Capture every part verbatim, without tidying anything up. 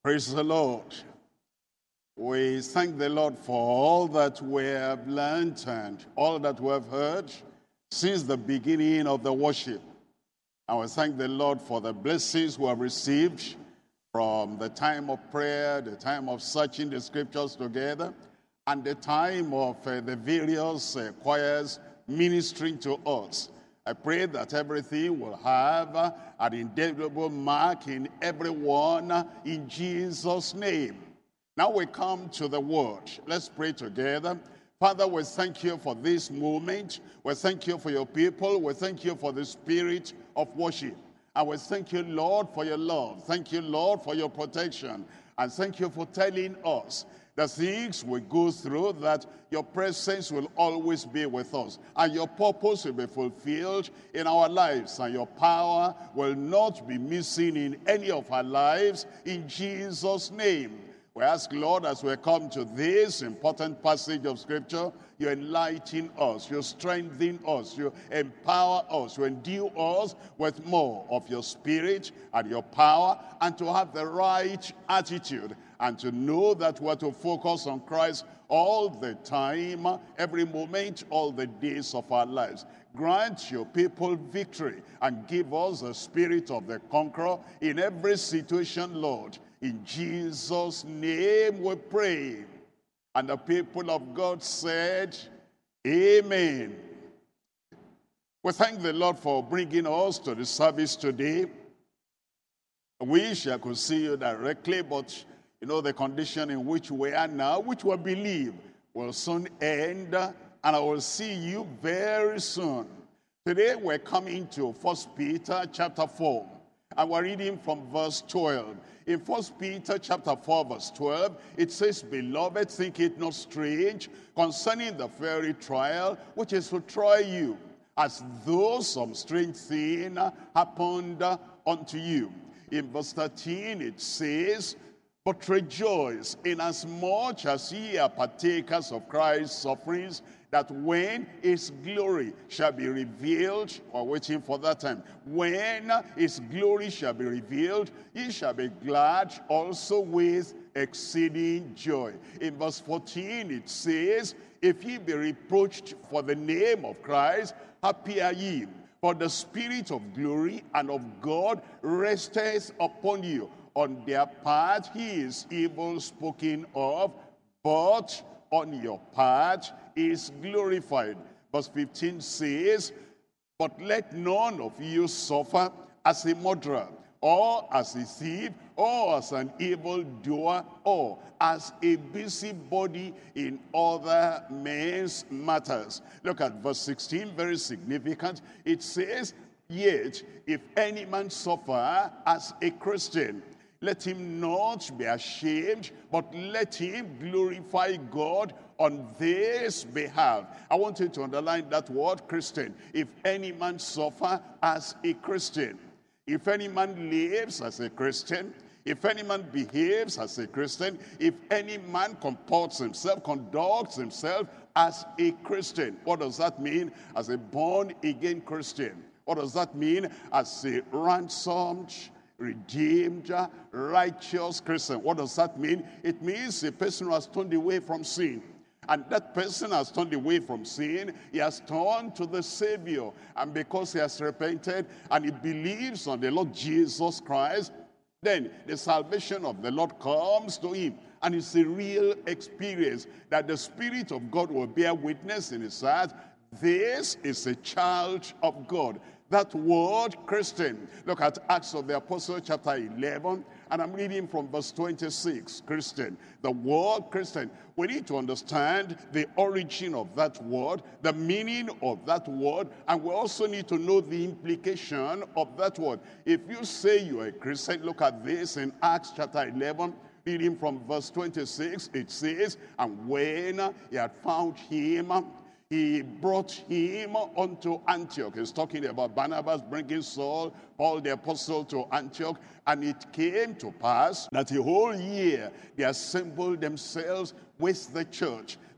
Praise the Lord. We thank the Lord for all that we have learned and all that we have heard since the beginning of the worship. And we thank the Lord for the blessings we have received from the time of prayer, the time of searching the scriptures together, and the time of uh, the various uh, choirs ministering to us. I pray that everything will have uh, an indelible mark in everyone uh, in Jesus' name. Now we come to the word. Let's pray together. Father, we thank you for this moment. We thank you for your people. We thank you for the spirit of worship. And we thank you, Lord, for your love. Thank you, Lord, for your protection. And thank you for telling us the things we go through, that your presence will always be with us. And your purpose will be fulfilled in our lives. And your power will not be missing in any of our lives. In Jesus' name. We ask, Lord, as we come to this important passage of Scripture, you enlighten us, you strengthen us, you empower us, you endue us with more of your spirit and your power, and to have the right attitude, and to know that we're to focus on Christ all the time, every moment, all the days of our lives. Grant your people victory and give us the spirit of the conqueror in every situation, Lord. In Jesus' name we pray. And the people of God said, Amen. We thank the Lord for bringing us to the service today. I wish I could see you directly, but you know the condition in which we are now, which we believe will soon end, and I will see you very soon. Today we're coming to First Peter chapter four, and we're reading from verse twelve. In First Peter chapter four, verse twelve, it says, Beloved, think it not strange concerning the fiery trial which is to try you, as though some strange thing happened unto you. In verse thirteen, it says, But rejoice, inasmuch as ye are partakers of Christ's sufferings, that when his glory shall be revealed, we're waiting for that time, when his glory shall be revealed, ye shall be glad also with exceeding joy. In verse fourteen it says, If ye be reproached for the name of Christ, happy are ye, for the Spirit of glory and of God resteth upon you. On their part he is evil spoken of, but on your part is glorified. Verse fifteen says, But let none of you suffer as a murderer, or as a thief, or as an evildoer, or as a busybody in other men's matters. Look at verse sixteen, very significant. It says, Yet if any man suffer as a Christian, let him not be ashamed, but let him glorify God on this behalf. I want you to underline that word, Christian. If any man suffer as a Christian, if any man lives as a Christian, if any man behaves as a Christian, if any man comports himself, conducts himself as a Christian. What does that mean? As a born-again Christian. What does that mean? As a ransomed, redeemed, righteous Christian. What does that mean? It means a person who has turned away from sin. And that person has turned away from sin. He has turned to the Savior. And because he has repented and he believes on the Lord Jesus Christ, then the salvation of the Lord comes to him. And it's a real experience that the Spirit of God will bear witness in his heart. This is a child of God. That word, Christian. Look at Acts of the Apostle chapter eleven, and I'm reading from verse twenty-six, Christian. The word Christian. We need to understand the origin of that word, the meaning of that word, and we also need to know the implication of that word. If you say you're a Christian, look at this in Acts chapter eleven, reading from verse twenty-six, it says, And when he had found him, he brought him unto Antioch. He's talking about Barnabas bringing Saul, Paul the apostle, to Antioch. And it came to pass that a whole year they assembled themselves with the church,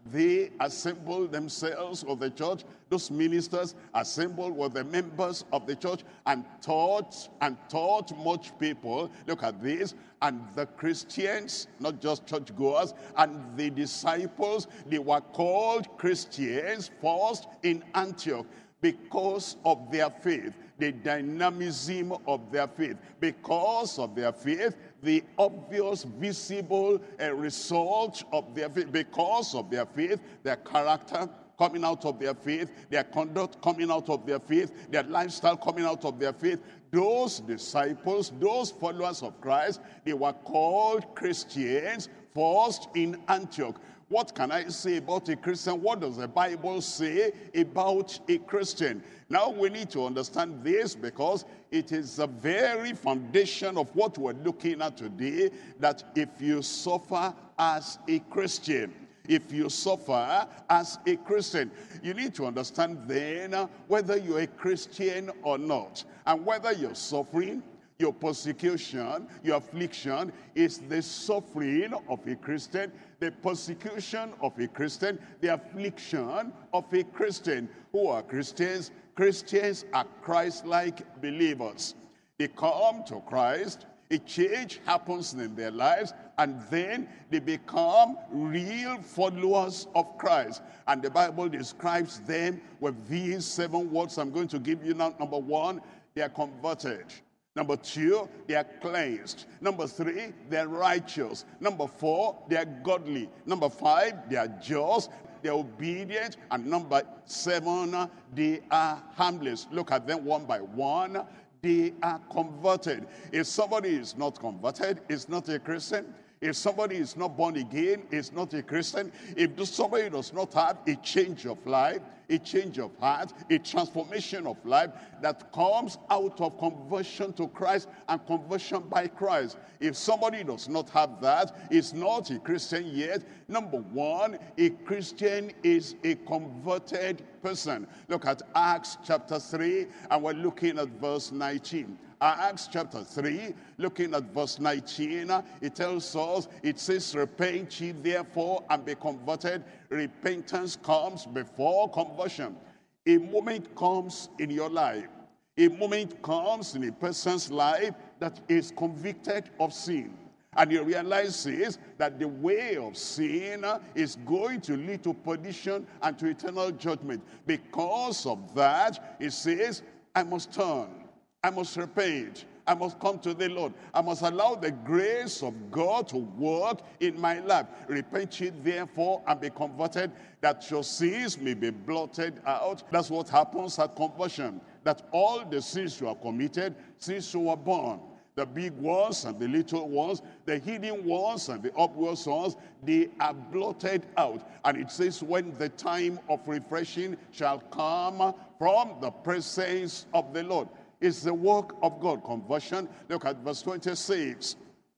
they assembled themselves of the church. Those ministers assembled with the members of the church and taught and taught much people. Look at this. And the Christians, not just churchgoers, and the disciples, they were called Christians first in Antioch because of their faith, the dynamism of their faith. Because of their faith, the obvious, visible uh, result of their faith. Because of their faith, their character coming out of their faith, their conduct coming out of their faith, their lifestyle coming out of their faith. Those disciples, those followers of Christ, they were called Christians first in Antioch. What can I say about a Christian? What does the Bible say about a Christian? Now we need to understand this because it is the very foundation of what we're looking at today, that if you suffer as a Christian, if you suffer as a Christian, you need to understand then whether you're a Christian or not, and whether you're suffering, your persecution, your affliction is the suffering of a Christian, the persecution of a Christian, the affliction of a Christian. Who are Christians? Christians are Christ-like believers. They come to Christ, a change happens in their lives, and then they become real followers of Christ. And the Bible describes them with these seven words I'm going to give you now. Number one, they are converted. Number two, they are cleansed. Number three, they are righteous. Number four, they are godly. Number five, they are just. They are obedient. And number seven, they are harmless. Look at them one by one. They are converted. If somebody is not converted, is not a Christian. If somebody is not born again, is not a Christian. If somebody does not have a change of life, a change of heart, a transformation of life that comes out of conversion to Christ and conversion by Christ. If somebody does not have that, is not a Christian yet. Number one, a Christian is a converted person. Look at Acts chapter three, and we're looking at verse nineteen. Acts chapter three, looking at verse nineteen, it tells us, it says, repent ye therefore and be converted. Repentance comes before conversion. A moment comes in your life, a moment comes in a person's life that is convicted of sin. And he realizes that the way of sin is going to lead to perdition and to eternal judgment. Because of that, he says, I must turn. I must repent. I must come to the Lord. I must allow the grace of God to work in my life. Repent ye therefore and be converted, that your sins may be blotted out. That's what happens at conversion. That all the sins you have committed, since you were born, the big ones and the little ones, the hidden ones and the obvious ones, they are blotted out. And it says, when the time of refreshing shall come from the presence of the Lord. It's the work of God. Conversion. Look at verse twenty-six.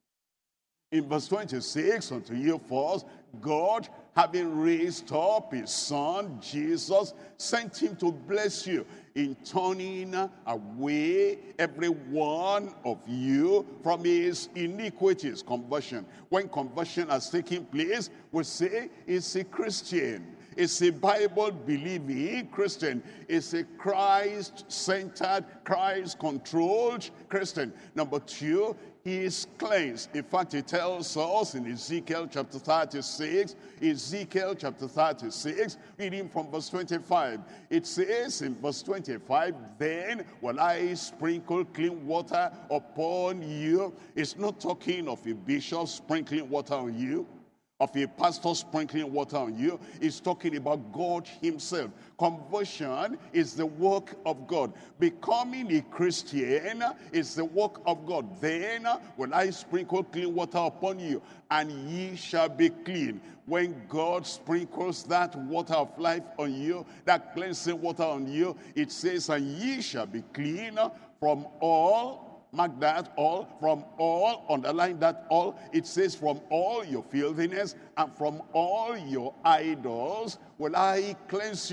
In verse twenty-six, unto you first, God, having raised up his son, Jesus, sent him to bless you in turning away every one of you from his iniquities. Conversion. When conversion has taken place, we say it's a Christian. It's a Bible-believing Christian. It's a Christ-centered, Christ-controlled Christian. Number two, he is cleansed. In fact, it tells us in Ezekiel chapter thirty-six, Ezekiel chapter thirty-six, reading from verse twenty-five. It says in verse twenty-five, then will I sprinkle clean water upon you. It's not talking of a bishop sprinkling water on you, of a pastor sprinkling water on you. Is talking about God himself. Conversion is the work of God. Becoming a Christian is the work of God. Then will I sprinkle clean water upon you, and ye shall be clean. When God sprinkles that water of life on you, that cleansing water on you, it says, and ye shall be clean from all. Mark that, all, from all, underline that, all. It says from all your filthiness and from all your idols will I cleanse you.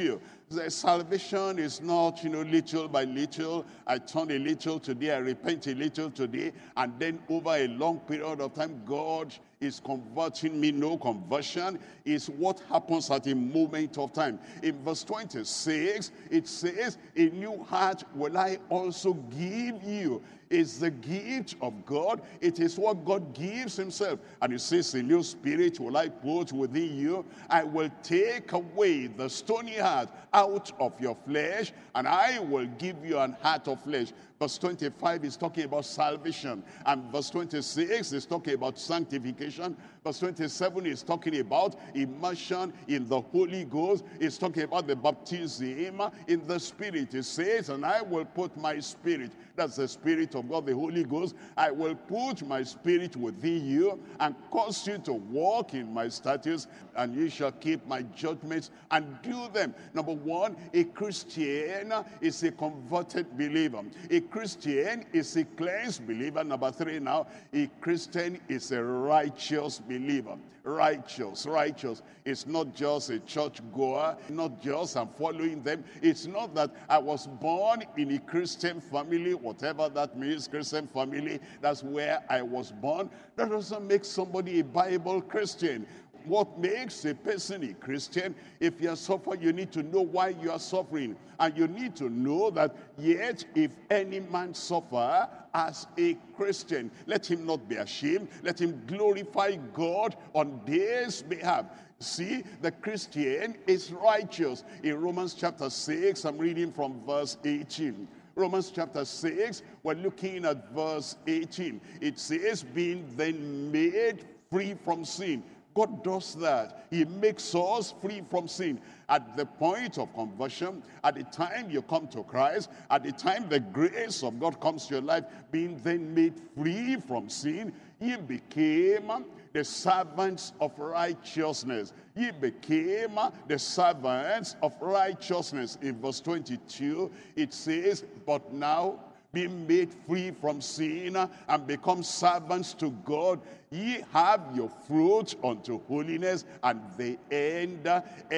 The salvation is not, you know, little by little. I turn a little today, I repent a little today, and then over a long period of time, God is converting me. No, conversion is what happens at a moment of time. In verse twenty-six, it says, a new heart will I also give you. It's the gift of God. It is what God gives himself. And it says, a new spirit will I put within you. I will take away the stony heart out of your flesh, and I will give you an heart of flesh. Verse twenty-five is talking about salvation. And verse twenty-six is talking about sanctification. Verse twenty-seven is talking about immersion in the Holy Ghost. It's talking about the baptism in the Spirit. It says, and I will put my spirit, that's the Spirit of God, the Holy Ghost. I will put my spirit within you and cause you to walk in my statutes, and you shall keep my judgments and do them. Number one, a Christian is a converted believer. A Christian is a cleansed believer. Number three now, a Christian is a righteous believer. Righteous, righteous. It's not just a church goer, not just I'm following them. It's not that I was born in a Christian family, whatever that means, Christian family, that's where I was born. That doesn't make somebody a Bible Christian. What makes a person a Christian? If you are suffering, you need to know why you are suffering. And you need to know that yet if any man suffer as a Christian, let him not be ashamed. Let him glorify God on this behalf. See, the Christian is righteous. In Romans chapter six, I'm reading from verse eighteen. Romans chapter six, we're looking at verse eighteen. It says, being then made free from sin. God does that. He makes us free from sin. At the point of conversion, at the time you come to Christ, at the time the grace of God comes to your life, being then made free from sin, ye became the servants of righteousness. Ye became the servants of righteousness. In verse twenty-two, it says, but now, being made free from sin and become servants to God, ye have your fruit unto holiness, and the end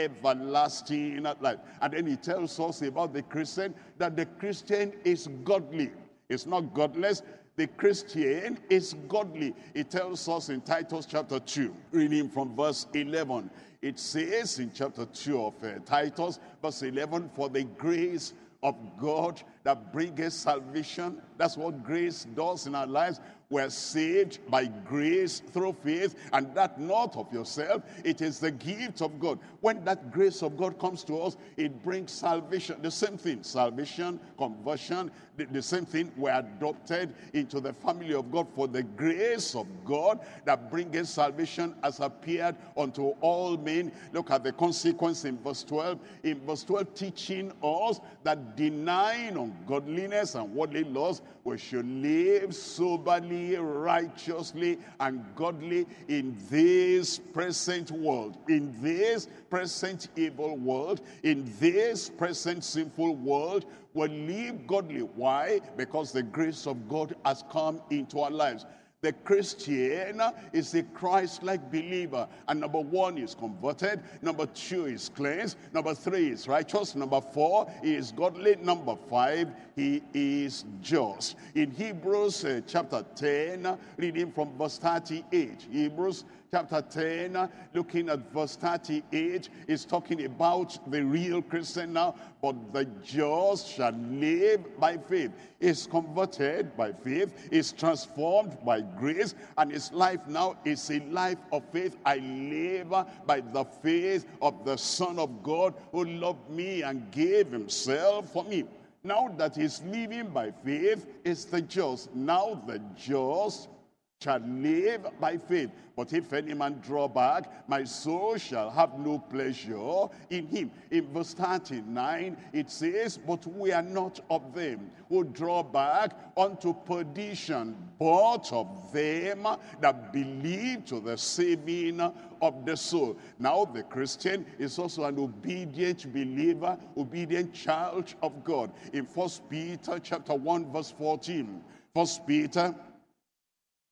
everlasting life. And then he tells us about the Christian, that the Christian is godly. It's not godless. The Christian is godly. It tells us in Titus chapter two, reading from verse eleven. It says in chapter two of uh, Titus, verse eleven, for the grace of God that bringeth salvation. That's what grace does in our lives. We're saved by grace through faith, and that not of yourself. It is the gift of God. When that grace of God comes to us, it brings salvation. The same thing, salvation, conversion, the, the same thing. We're adopted into the family of God. For the grace of God that bringeth salvation has appeared unto all men. Look at the consequence in verse twelve. In verse twelve, teaching us that denying ungodliness and worldly lusts, we should live soberly, righteously, and godly in this present world. In this present evil world, in this present sinful world, we live godly. Why? Because the grace of God has come into our lives. The Christian is a Christ-like believer. And number one is converted. Number two is cleansed. Number three is righteous. Number four, he is godly. Number five, he is just. In Hebrews uh, chapter ten, reading from verse thirty-eight. Hebrews chapter ten, looking at verse thirty-eight, is talking about the real Christian now. But the just shall live by faith. Is converted by faith, is transformed by grace, and his life now is a life of faith. I live by the faith of the Son of God who loved me and gave himself for me. Now that he's living by faith is the just. Now the just shall live by faith. But if any man draw back, my soul shall have no pleasure in him. In verse thirty-nine, it says, but we are not of them who draw back unto perdition, but of them that believe to the saving of the soul. Now the Christian is also an obedient believer, obedient child of God. In First Peter chapter one, verse fourteen, First Peter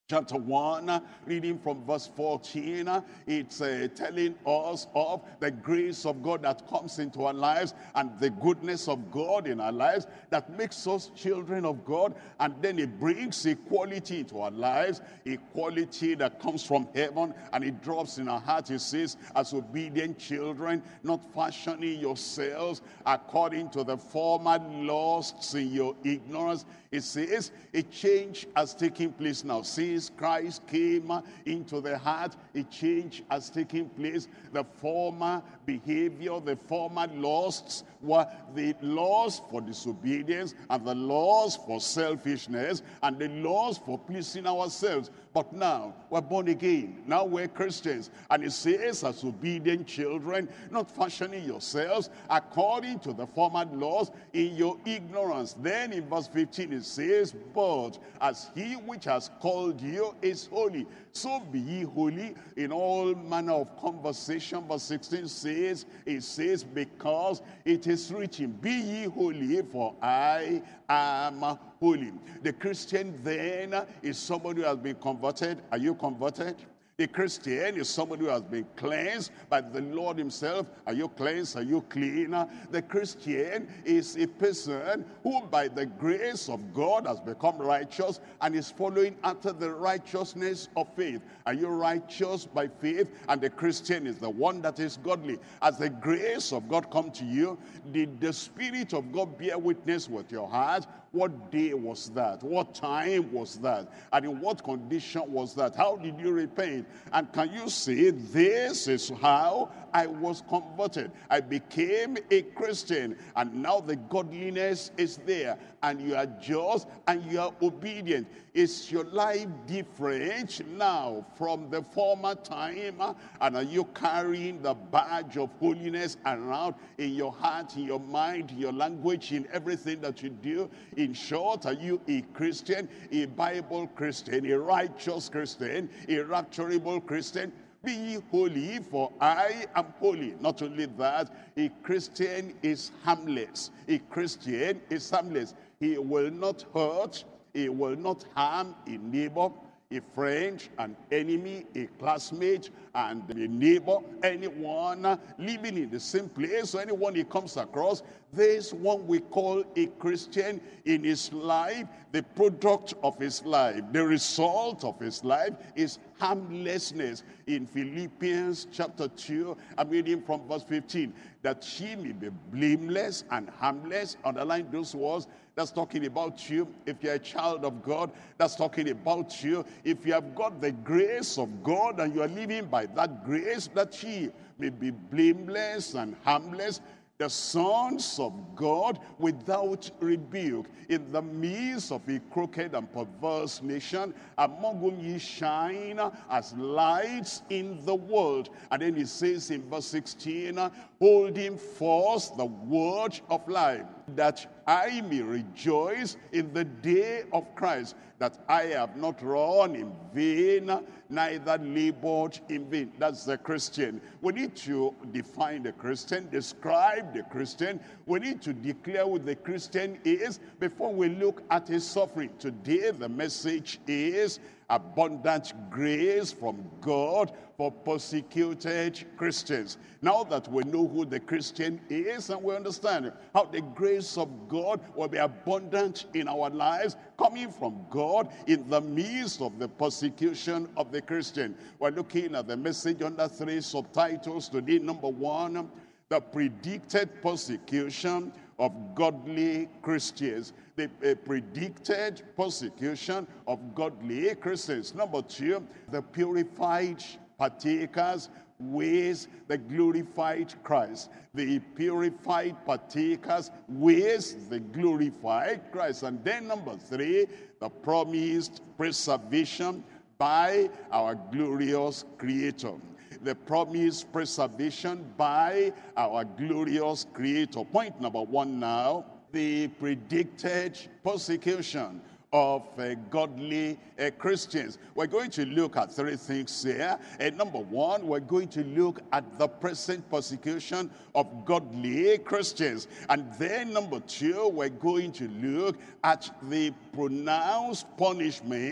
chapter one, reading from verse fourteen, it's uh, telling us of the grace of God that comes into our lives and the goodness of God in our lives that makes us children of God. And then it brings equality into our lives, equality that comes from heaven, and it drops in our heart. It says, as obedient children, not fashioning yourselves according to the former lusts in your ignorance. It says a change has taken place now. Since Christ came into the heart, a change has taken place. The former behavior, the former lusts were the laws for disobedience and the laws for selfishness and the laws for pleasing ourselves. But now we're born again. Now we're Christians. And it says, as obedient children, not fashioning yourselves according to the former laws in your ignorance. Then in verse fifteen it says, but as he which has called you is holy, so be ye holy in all manner of conversation. Verse sixteen says, it says, because it is written, be ye holy, for I am holy. The Christian then is somebody who has been converted. Are you converted? The Christian is somebody who has been cleansed by the Lord himself. Are you cleansed? Are you clean? The Christian is a person who by the grace of God has become righteous and is following after the righteousness of faith. Are you righteous by faith? And the Christian is the one that is godly. As the grace of God come to you, did the Spirit of God bear witness with your heart? What day was that? What time was that? And in what condition was that? How did you repent? And can you say, this is how I was converted? I became a Christian, and now the godliness is there, and you are just, and you are obedient. Is your life different now from the former time? And are you carrying the badge of holiness around in your heart, in your mind, in your language, in everything that you do? In short, are you a Christian, a Bible Christian, a righteous Christian, a rapturable Christian? Be ye holy, for I am holy. Not only that, a Christian is harmless. A Christian is harmless. He will not hurt, he will not harm a neighbor, a friend, an enemy, a classmate, and a neighbor, anyone living in the same place, or anyone he comes across. This one we call a Christian in his life, the product of his life, the result of his life is harmlessness. In Philippians chapter two, I'm reading from verse fifteen, that she may be blameless and harmless. Underline those words. That's talking about you. If you're a child of God, that's talking about you. If you have got the grace of God and you are living by that grace, that she may be blameless and harmless, the sons of God without rebuke, in the midst of a crooked and perverse nation, among whom ye shine as lights in the world. And then he says in verse sixteen, holding forth the word of life, that I may rejoice in the day of Christ, that I have not run in vain, neither labored in vain. That's the Christian. We need to define the Christian, describe the Christian. We need to declare who the Christian is before we look at his suffering. Today the message is abundant grace from God for persecuted Christians. Now that we know who the Christian is and we understand how the grace of God will be abundant in our lives, coming from God in the midst of the persecution of the Christian. We're looking at the message under three subtitles today. Number one, the predicted persecution of godly Christians. The uh, predicted persecution of godly Christians. Number two, the purified partakers with the glorified Christ. The purified partakers with the glorified Christ. And then number three, the promised preservation by our glorious Creator. The promised preservation by our glorious Creator. Point number one now, the predicted persecution of uh, godly uh, Christians. We're going to look at three things here. And number one, we're going to look at the present persecution of godly Christians. And then number two, we're going to look at the pronounced punishment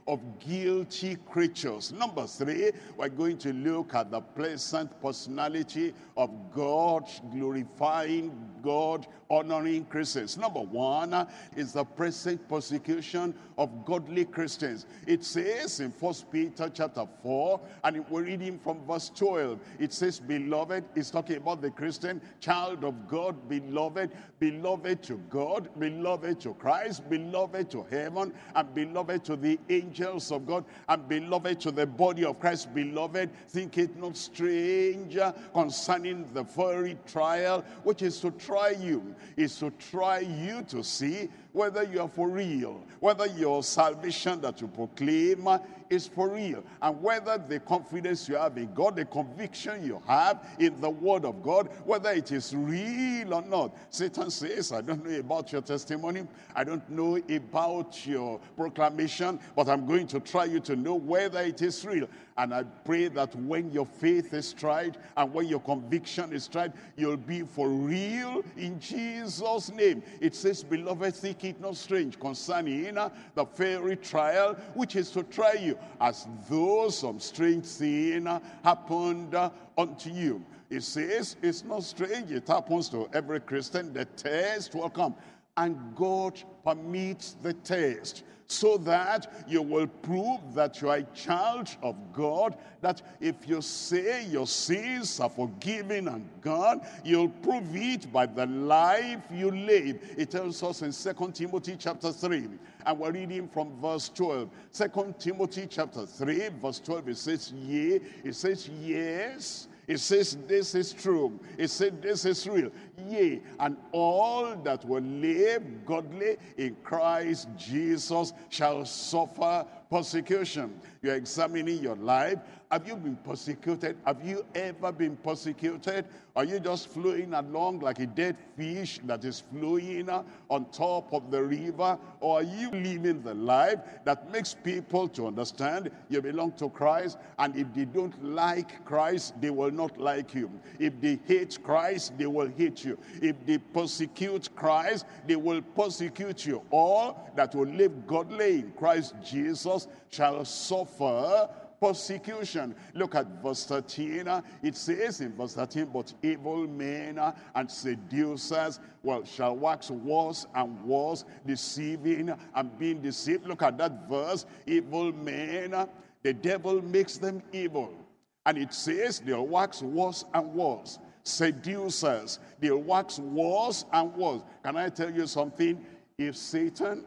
of guilty creatures. Number three, we're going to look at the pleasant personality of God, glorifying God, honoring Christians. Number one is the present persecution of godly Christians. It says in First Peter chapter four, and we're reading from verse twelve. It says, beloved, it's talking about the Christian, child of God, beloved, beloved to God, beloved to Christ, beloved to heaven, and beloved to the angels of God, and beloved to the body of Christ. Beloved, think it not strange concerning the fiery trial, which is to try you, is to try you to see whether you are for real, whether your salvation that you proclaim is for real, and whether the confidence you have in God, the conviction you have in the word of God, whether it is real or not. Satan says, I don't know about your testimony, I don't know about your proclamation, but I'm going to try you to know whether it is real. And I pray that when your faith is tried and when your conviction is tried, you'll be for real in Jesus' name. It says, beloved, think it not strange concerning uh, the fiery trial, which is to try you, as though some strange thing uh, happened uh, unto you. It says, it's not strange, it happens to every Christian. The test will come, and God permits the test, so that you will prove that you are a child of God, that if you say your sins are forgiven and gone, you'll prove it by the life you live. It tells us in Second Timothy chapter three, and we're reading from verse twelve. Second Timothy chapter three, verse twelve, it says, yea, it says, yes, it says, this is true. It said, this is real. Yea, and all that will live godly in Christ Jesus shall suffer persecution. You're examining your life. Have you been persecuted? Have you ever been persecuted? Are you just flowing along like a dead fish that is flowing on top of the river? Or are you living the life that makes people to understand you belong to Christ, and if they don't like Christ, they will not like you. If they hate Christ, they will hate you. If they persecute Christ, they will persecute you. All that will live godly in Christ Jesus shall suffer persecution. Look at verse thirteen. It says in verse thirteen, but evil men and seducers, well, shall wax worse and worse, deceiving and being deceived. Look at that verse. Evil men, the devil makes them evil. And it says they'll wax worse and worse. Seducers, they'll wax worse and worse. Can I tell you something? If Satan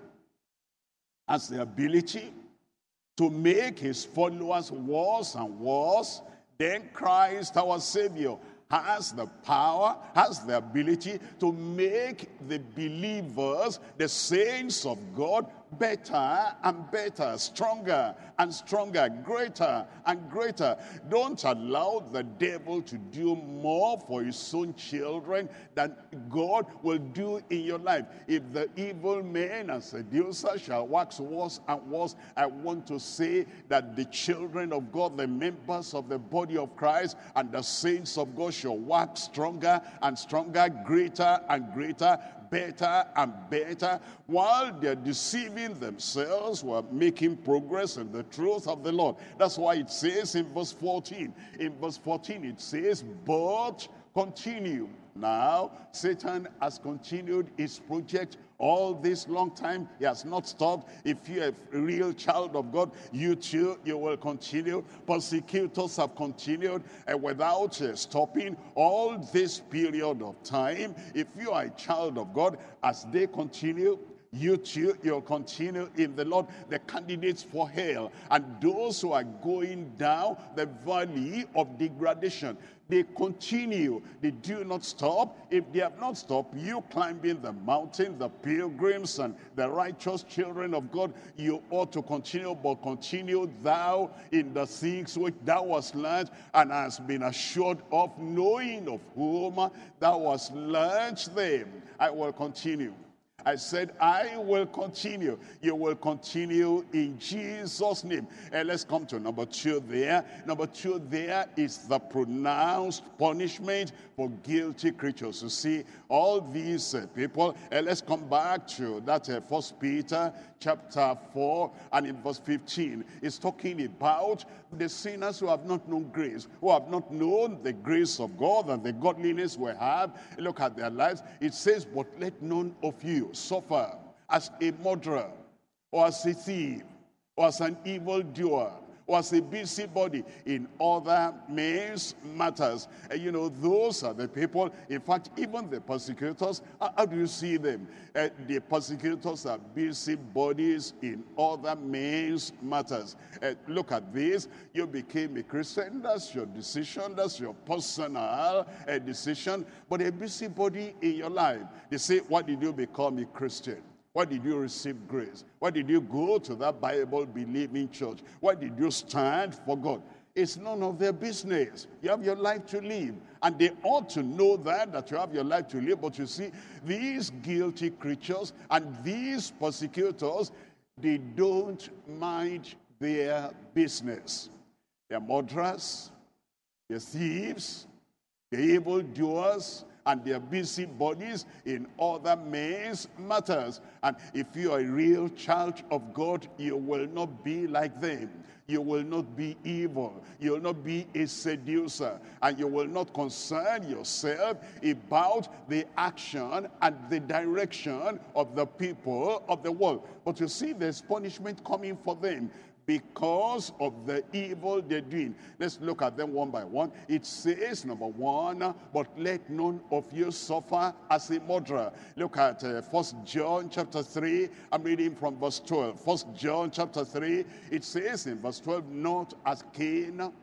has the ability to make his followers worse and worse, then Christ our Savior has the power, has the ability to make the believers, the saints of God, better and better, stronger and stronger, greater and greater. Don't allow the devil to do more for his own children than God will do in your life. If the evil men and seducers shall wax worse and worse, I want to say that the children of God, the members of the body of Christ, and the saints of God shall wax stronger and stronger, greater and greater, better and better, while they're deceiving themselves, while making progress in the truth of the Lord. That's why it says in verse fourteen, in verse fourteen it says, but continue. Now, Satan has continued his project all this long time. He has not stopped. If you're a real child of God, you too, you will continue. Persecutors have continued uh, without uh, stopping all this period of time. If you are a child of God, as they continue, you too, you'll continue in the Lord. The candidates for hell and those who are going down the valley of degradation, they continue. They do not stop. If they have not stopped, you climbing the mountain, the pilgrims and the righteous children of God, you ought to continue. But continue thou in the things which thou hast learned and hast been assured of, knowing of whom thou hast learned them. I will continue. I said, I will continue. You will continue in Jesus' name. And let's come to number two there. Number two there is the pronounced punishment for guilty creatures. You see, all these uh, people, and let's come back to that uh, First Peter chapter four and in verse fifteen. It's talking about the sinners who have not known grace, who have not known the grace of God and the godliness we have. Look at their lives. It says, but let none of you suffer as a murderer, or as a thief, or as an evildoer, or as a busybody in other men's matters. And you know, those are the people, in fact, even the persecutors, how, how do you see them? Uh, the persecutors are busybodies in other men's matters. Uh, look at this. You became a Christian. That's your decision. That's your personal uh, decision. But a busybody in your life. They say, why did you become a Christian? Why did you receive grace? Why did you go to that Bible-believing church? Why did you stand for God? It's none of their business. You have your life to live. And they ought to know that, that you have your life to live. But you see, these guilty creatures and these persecutors, they don't mind their business. They're murderers, they're thieves, they're evildoers, and their busy bodies in other men's matters. And if you are a real child of God, you will not be like them. You will not be evil. You will not be a seducer. And you will not concern yourself about the action and the direction of the people of the world. But you see, there's punishment coming for them because of the evil they're doing. Let's look at them one by one. It says, number one, but let none of you suffer as a murderer. Look at uh, First John chapter three. I'm reading from verse twelve. First John chapter three. It says in verse twelve, not as Cain,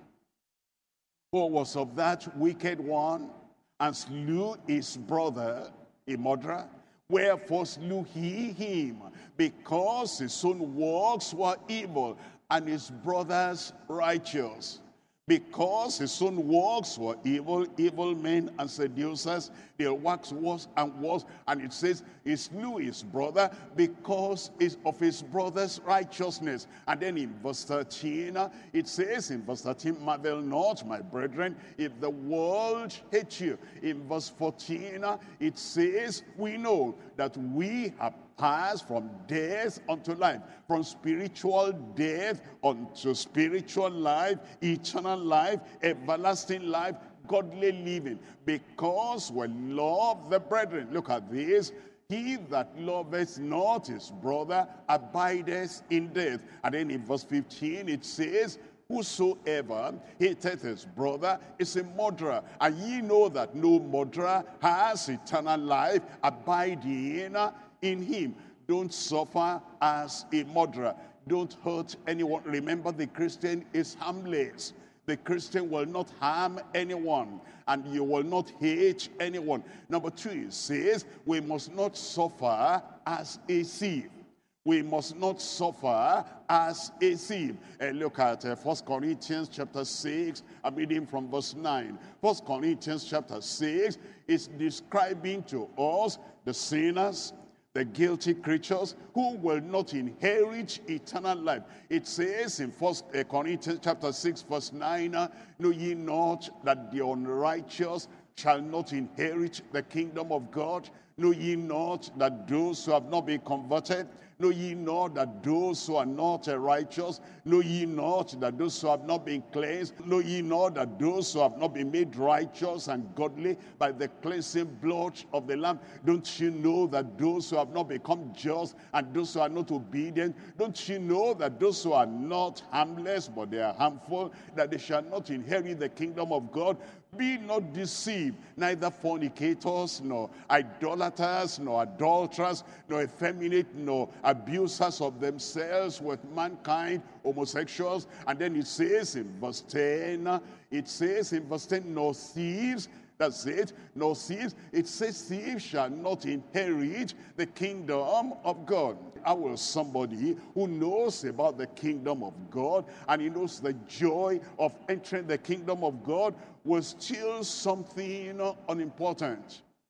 who was of that wicked one, and slew his brother, a murderer. Wherefore slew he him, because his own works were evil, and his brother's righteous. Because his own works were evil, evil men and seducers, their works worse and worse. And it says, he slew his brother because of his brother's righteousness. And then in verse thirteen, it says, in verse thirteen, marvel not, my brethren, if the world hate you. In verse fourteen, it says, we know that we have passed from death unto life, from spiritual death unto spiritual life, eternal life, everlasting life, godly living, because we love the brethren. Look at this. He that loveth not his brother abideth in death. And then in verse fifteen it says, whosoever hateth his brother is a murderer, and ye know that no murderer has eternal life abiding in him. Don't suffer as a murderer. Don't hurt anyone. Remember, the Christian is harmless. The Christian will not harm anyone, and you will not hate anyone. Number two, it says, we must not suffer as a thief. We must not suffer as a thief. And look at uh, First Corinthians chapter six. I'm reading from verse nine. First Corinthians chapter six is describing to us the sinners, the guilty creatures who will not inherit eternal life. It says in First Corinthians chapter six verse nine, know ye not that the unrighteous shall not inherit the kingdom of God? Know ye not that those who have not been converted, know ye not that those who are not righteous, know ye not that those who have not been cleansed, know ye not that those who have not been made righteous and godly by the cleansing blood of the Lamb, don't you know that those who have not become just and those who are not obedient, don't you know that those who are not harmless but they are harmful, that they shall not inherit the kingdom of God? Be not deceived, neither fornicators, nor idolaters, nor adulterers, nor effeminate, nor abusers of themselves with mankind, homosexuals. And then it says in verse ten, it says in verse ten, nor thieves. That's it. No thieves. It says thieves shall not inherit the kingdom of God. How will somebody who knows about the kingdom of God and he knows the joy of entering the kingdom of God will steal something unimportant,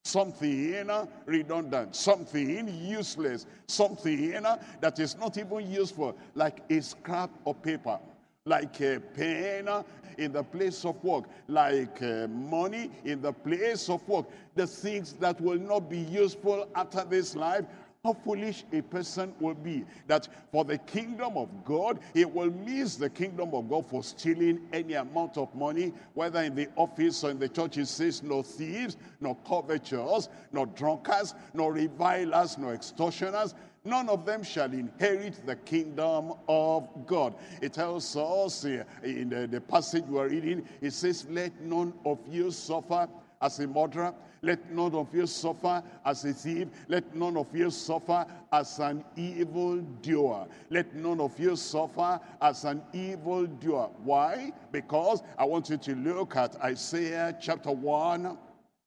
something redundant, something useless, something that is not even useful, like a scrap of paper, like a pen in the place of work, like uh, money in the place of work. The things that will not be useful after this life, how foolish a person will be, that for the kingdom of God, he will miss the kingdom of God for stealing any amount of money, whether in the office or in the church. It says, no thieves, no covetous, no drunkards, no revilers, no extortioners, none of them shall inherit the kingdom of God. It tells us uh, in the, the passage we're reading, it says, let none of you suffer as a murderer. Let none of you suffer as a thief. Let none of you suffer as an evildoer. Let none of you suffer as an evildoer. Why? Because I want you to look at Isaiah chapter one,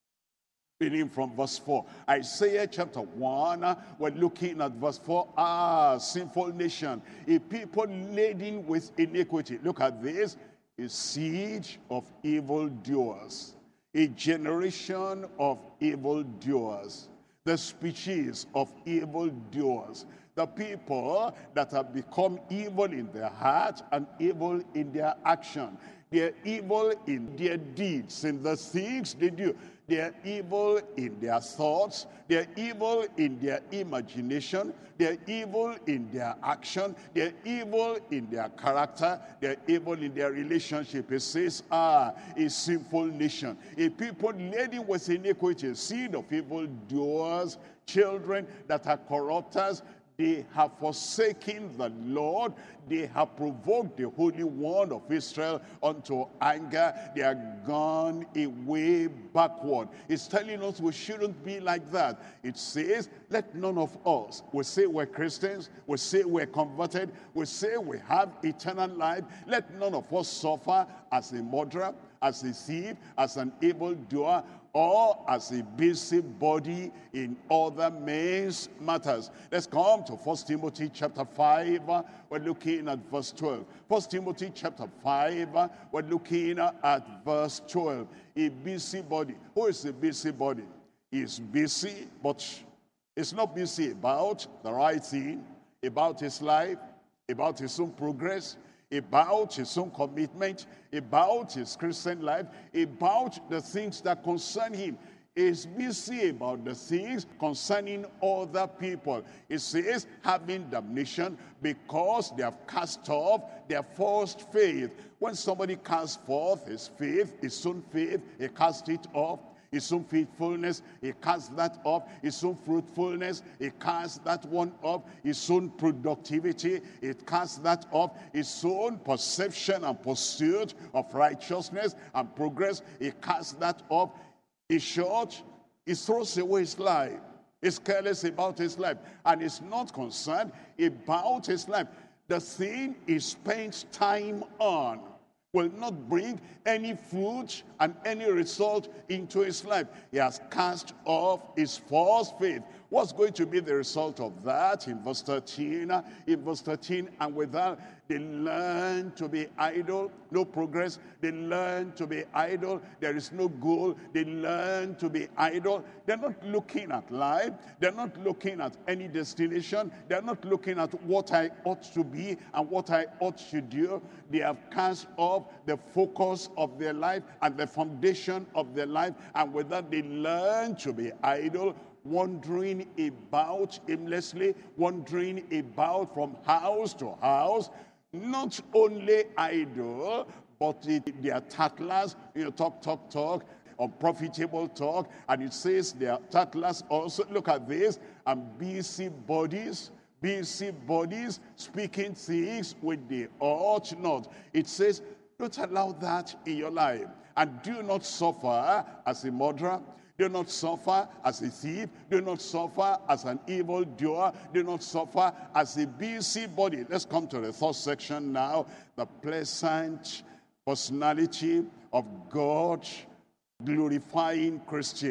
reading from verse four. Isaiah chapter one, we're looking at verse four. Ah, sinful nation, a people laden with iniquity. Look at this. A siege of evildoers. A generation of evildoers, the species of evildoers, the people that have become evil in their heart and evil in their action. They're evil in their deeds, in the things they do. They're evil in their thoughts. They're evil in their imagination. They're evil in their action. They're evil in their character. They're evil in their relationship. It says, ah, a sinful nation, a people laden with iniquity, seed of evil doers, children that are corrupters. They have forsaken the Lord. They have provoked the Holy One of Israel unto anger. They are gone away backward. It's telling us we shouldn't be like that. It says, let none of us, we say we're Christians, we say we're converted, we say we have eternal life. Let none of us suffer as a murderer, as a thief, as an evildoer, or as a busybody in other men's matters. Let's come to First Timothy chapter five. We're looking at verse twelve. First Timothy chapter five, we're looking at verse twelve. A busybody. Who is a busybody? He is busy, but he's not busy about the right thing, about his life, about his own progress, about his own commitment, about his Christian life, about the things that concern him. Is busy about the things concerning other people. It says, having damnation because they have cast off their first faith. When somebody casts forth his faith, his own faith, he casts it off. His own faithfulness, he casts that off. His own fruitfulness, he casts that one off. His own productivity, he casts that off. His own perception and pursuit of righteousness and progress, he casts that off. In short, he throws away his life. He's careless about his life. And is not concerned about his life. The thing he spends time on will not bring any fruit and any result into his life. He has cast off his false faith. What's going to be the result of that? In verse thirteen, in verse thirteen, and with that, they learn to be idle, no progress. They learn to be idle. There is no goal. They learn to be idle. They're not looking at life. They're not looking at any destination. They're not looking at what I ought to be and what I ought to do. They have cast off the focus of their life and the foundation of their life. And with that, they learn to be idle, wandering about aimlessly, wandering about from house to house. Not only idle, but it, they are tattlers, you know, talk, talk, talk, unprofitable talk. And it says they are tattlers also. Look at this. And busybodies, busybodies, speaking things which they ought not. It says, don't allow that in your life. And do not suffer as a murderer. Do not suffer as a thief. Do not suffer as an evildoer. Do not suffer as a busybody. Let's come to the third section now. The pleasant personality of God glorifying Christian.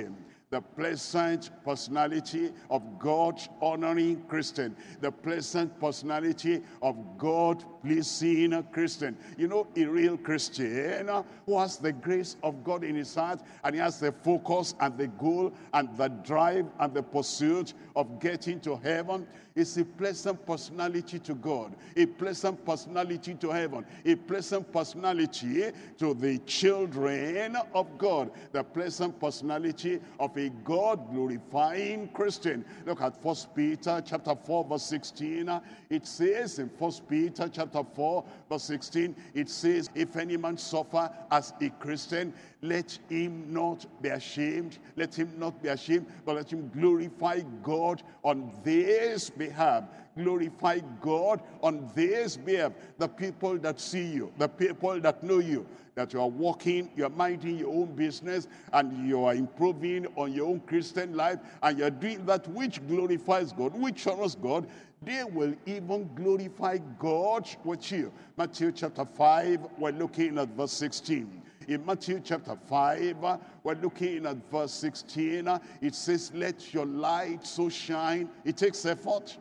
the pleasant personality of God-honoring Christian, the pleasant personality of God-pleasing Christian. You know, a real Christian who has the grace of God in his heart, and he has the focus and the goal and the drive and the pursuit of getting to heaven, is a pleasant personality to God, a pleasant personality to heaven, a pleasant personality to the children of God, the pleasant personality of a God-glorifying Christian. Look at First Peter chapter four, verse sixteen. It says in First Peter chapter four, verse sixteen, it says, if any man suffer as a Christian, let him not be ashamed, let him not be ashamed, but let him glorify God on this behalf. Glorify God on this behalf. The people that see you, the people that know you, that you are walking, you are minding your own business, and you are improving on your own Christian life, and you are doing that which glorifies God, which honors God, they will even glorify God with you. Matthew chapter five, we're looking at verse sixteen. In Matthew chapter five, we're looking at verse sixteen. It says, let your light so shine. It takes effort.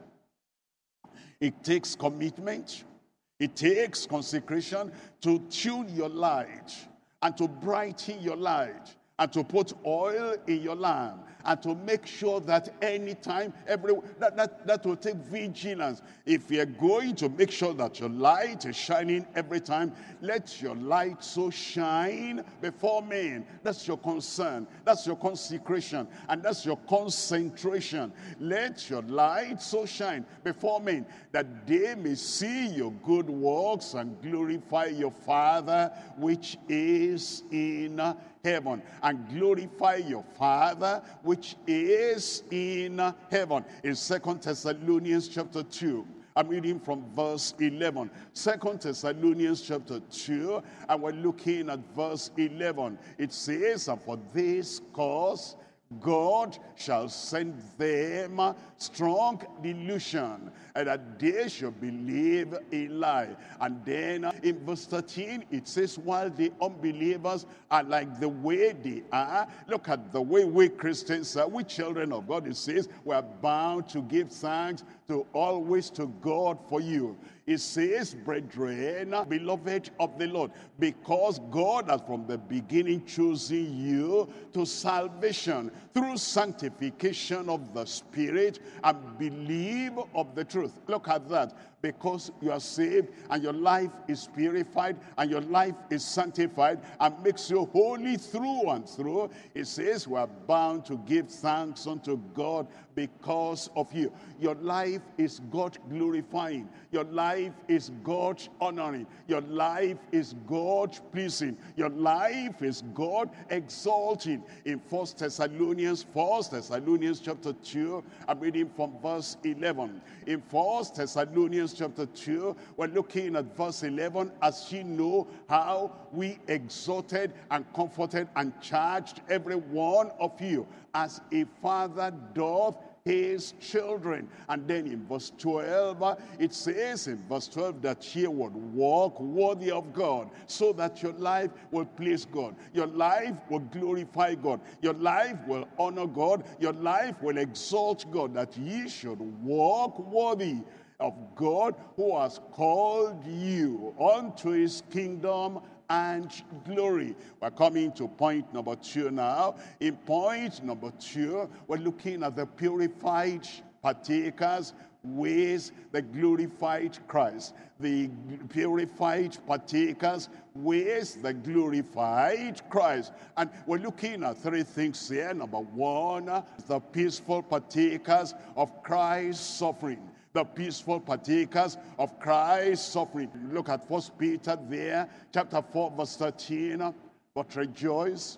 It takes commitment. It takes consecration to tune your light and to brighten your light and to put oil in your lamp and to make sure that anytime, every that, that, that will take vigilance. If you're going to make sure that your light is shining every time, let your light so shine before men. That's your concern. That's your consecration. And that's your concentration. Let your light so shine before men that they may see your good works and glorify your Father which is in heaven. And glorify your Father which is in heaven. In Second Thessalonians chapter two, I'm reading from verse eleven. Second Thessalonians chapter two, and we're looking at verse eleven. It says, and for this cause God shall send them strong delusion, and that they should believe a lie. And then in verse thirteen, it says, while the unbelievers are like the way they are, look at the way we Christians are, we children of God, it says, we are bound to give thanks to always to God for you. It says, brethren, beloved of the Lord, because God has from the beginning chosen you to salvation through sanctification of the Spirit and belief of the truth. Look at that. Because you are saved and your life is purified and your life is sanctified and makes you holy through and through, it says we are bound to give thanks unto God because of you. Your life is God glorifying. Your life is God honoring. Your life is God pleasing. Your life is God exalting. In First Thessalonians, First Thessalonians chapter two, I'm reading from verse eleven. In First Thessalonians chapter two, we're looking at verse eleven. As ye know how we exhorted and comforted and charged every one of you as a father doth his children. And then in verse twelve, it says in verse twelve that ye would walk worthy of God, so that your life will please God, your life will glorify God, your life will honor God, your life will exalt God, that ye should walk worthy of God who has called you unto his kingdom and glory. We're coming to point number two now. In point number two, we're looking at the purified partakers with the glorified Christ. The purified partakers with the glorified Christ. And we're looking at three things here. Number one, the peaceful partakers of Christ's suffering. The peaceful partakers of Christ's suffering. Look at First Peter there, chapter four, verse thirteen. But rejoice,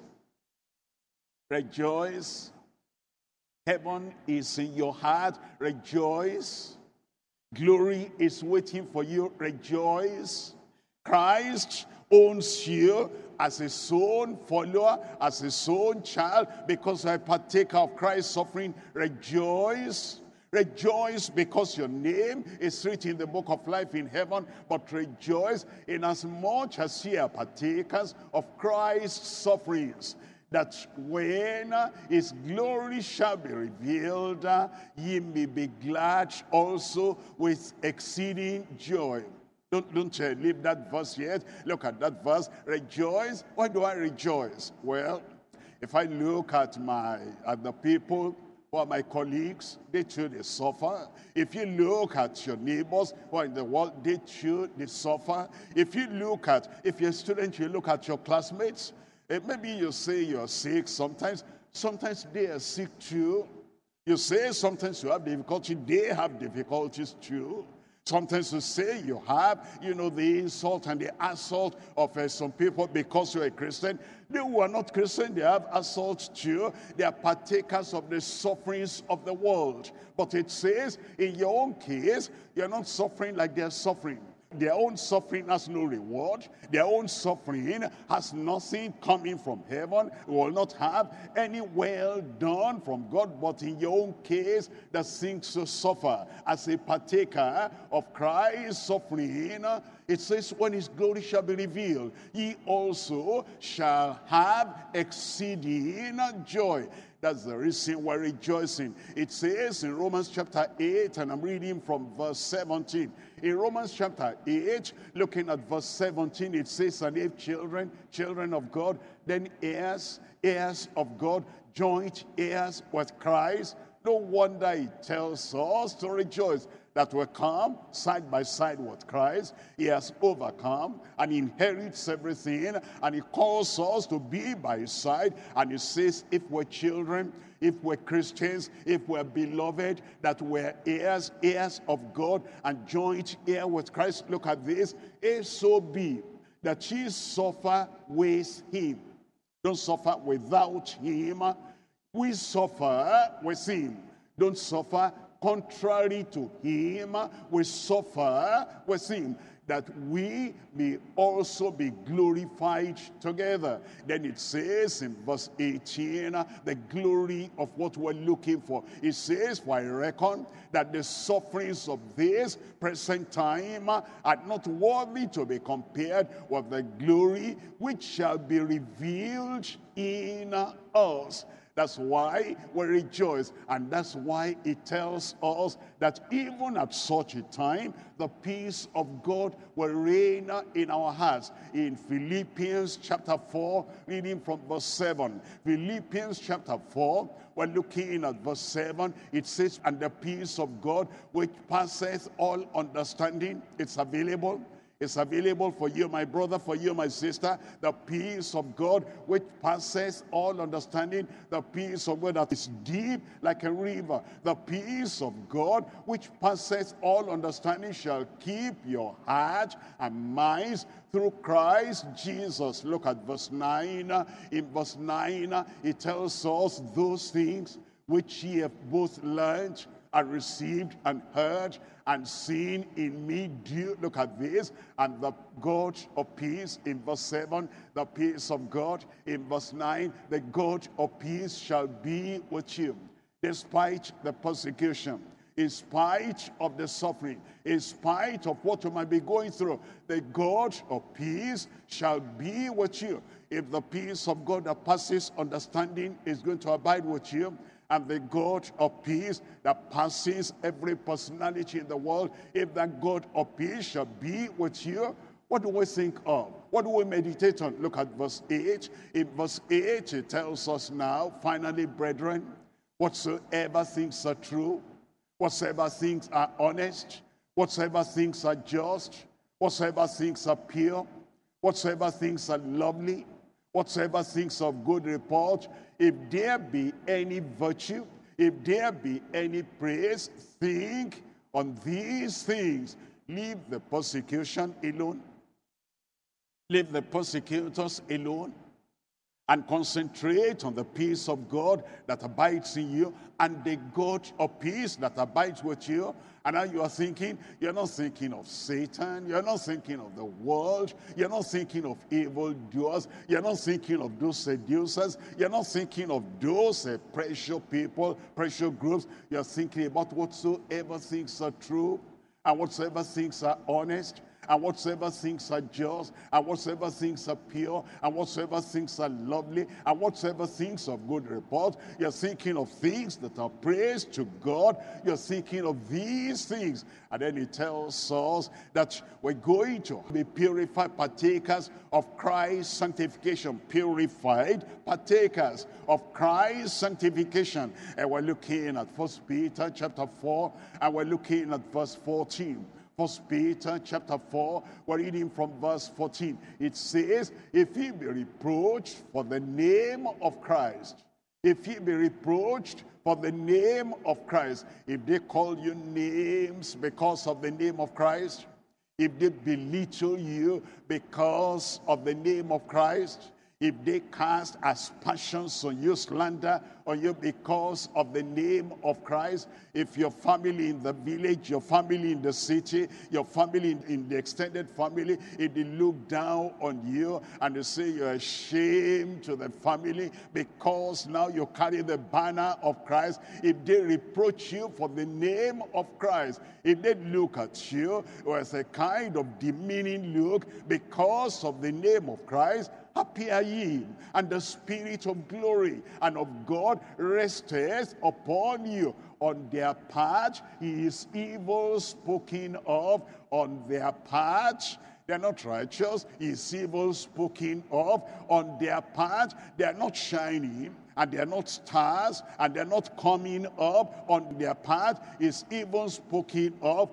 rejoice. Heaven is in your heart. Rejoice. Glory is waiting for you. Rejoice. Christ owns you as his own follower, as his own child, because I partake of Christ's suffering. Rejoice. Rejoice because your name is written in the book of life in heaven, but rejoice in as much as ye are partakers of Christ's sufferings. that when uh, his glory shall be revealed, uh, ye may be glad also with exceeding joy. Don't, don't uh, leave that verse yet. Look at that verse. Rejoice. Why do I rejoice? Well, if I look at my at the people who are my colleagues, they too, they suffer. If you look at your neighbors who are in the world, they too, they suffer. If you look at, if you're a student, you look at your classmates, eh, maybe you say you're sick sometimes. Sometimes they are sick too. You say sometimes you have difficulty, they have difficulties too. Sometimes you say you have, you know, the insult and the assault of uh, some people because you're a Christian. They who are not Christian, they have assaults too. They are partakers of the sufferings of the world. But it says, in your own case, you're not suffering like they're suffering. Their own suffering has no reward. Their own suffering has nothing coming from heaven. You will not have any well done from God. But in your own case, that seems to suffer as a partaker of Christ's suffering. It says, when his glory shall be revealed, ye also shall have exceeding joy. That's the reason we're rejoicing. It says in Romans chapter eight, and I'm reading from verse seventeen. In Romans chapter eight, looking at verse seventeen, it says, and if children, children of God, then heirs, heirs of God, joint heirs with Christ. No wonder it tells us to rejoice that we come side by side with Christ. He has overcome and inherits everything, and he calls us to be by his side. And he says, if we're children, if we're Christians, if we're beloved, that we're heirs, heirs of God, and joint heir with Christ. Look at this. If so be that ye suffer with him. Don't suffer without him. We suffer with him. Don't suffer contrary to him. We suffer with him, that we may also be glorified together. Then it says in verse eighteen, the glory of what we're looking for. It says, for I reckon that the sufferings of this present time are not worthy to be compared with the glory which shall be revealed in us. That's why we rejoice, and that's why it tells us that even at such a time, the peace of God will reign in our hearts. In Philippians chapter four, reading from verse seven. Philippians chapter four, we're looking at verse seven. It says, and the peace of God, which passeth all understanding, it's available. It's available for you, my brother, for you, my sister. The peace of God, which passes all understanding. The peace of God that is deep like a river. The peace of God, which passes all understanding, shall keep your heart and minds through Christ Jesus. Look at verse nine. In verse nine, it tells us those things which ye have both learned and received and heard and seen in me. Do look at this. And the God of peace in verse seven, the peace of God in verse nine, the God of peace shall be with you despite the persecution, in spite of the suffering, in spite of what you might be going through. The God of peace shall be with you. If the peace of God that passes understanding is going to abide with you, and the God of peace that passes every personality in the world, if that God of peace shall be with you, what do we think of? What do we meditate on? Look at verse eight. In verse eight, it tells us now, finally, brethren, whatsoever things are true, whatsoever things are honest, whatsoever things are just, whatsoever things are pure, whatsoever things are lovely, whatsoever things of good report, if there be any virtue, if there be any praise, think on these things. Leave the persecution alone. Leave the persecutors alone. And concentrate on the peace of God that abides in you, and the God of peace that abides with you. And now you are thinking, you're not thinking of Satan, you're not thinking of the world, you're not thinking of evildoers, you're not thinking of those seducers, you're not thinking of those uh, precious people, precious groups. You're thinking about whatsoever things are true, and whatsoever things are honest, and whatsoever things are just, and whatsoever things are pure, and whatsoever things are lovely, and whatsoever things of good report. You're thinking of things that are praise to God. You're thinking of these things. And then he tells us that we're going to be purified partakers of Christ's sanctification. Purified partakers of Christ's sanctification. And we're looking at First Peter chapter four, and we're looking at verse fourteen. First Peter chapter four, we're reading from verse fourteen. It says, if ye be reproached for the name of Christ, if ye be reproached for the name of Christ, if they call you names because of the name of Christ, if they belittle you because of the name of Christ, if they cast aspersions on you, slander on you because of the name of Christ, if your family in the village, your family in the city, your family in, in the extended family, if they look down on you and they say you're ashamed to the family because now you carry the banner of Christ, if they reproach you for the name of Christ, if they look at you with a kind of demeaning look because of the name of Christ, happy are ye, and the Spirit of glory and of God resteth upon you. On their part, he is evil spoken of. On their part, they are not righteous. He is evil spoken of. On their part, they are not shining, and they are not stars, and they are not coming up. On their part is evil spoken of.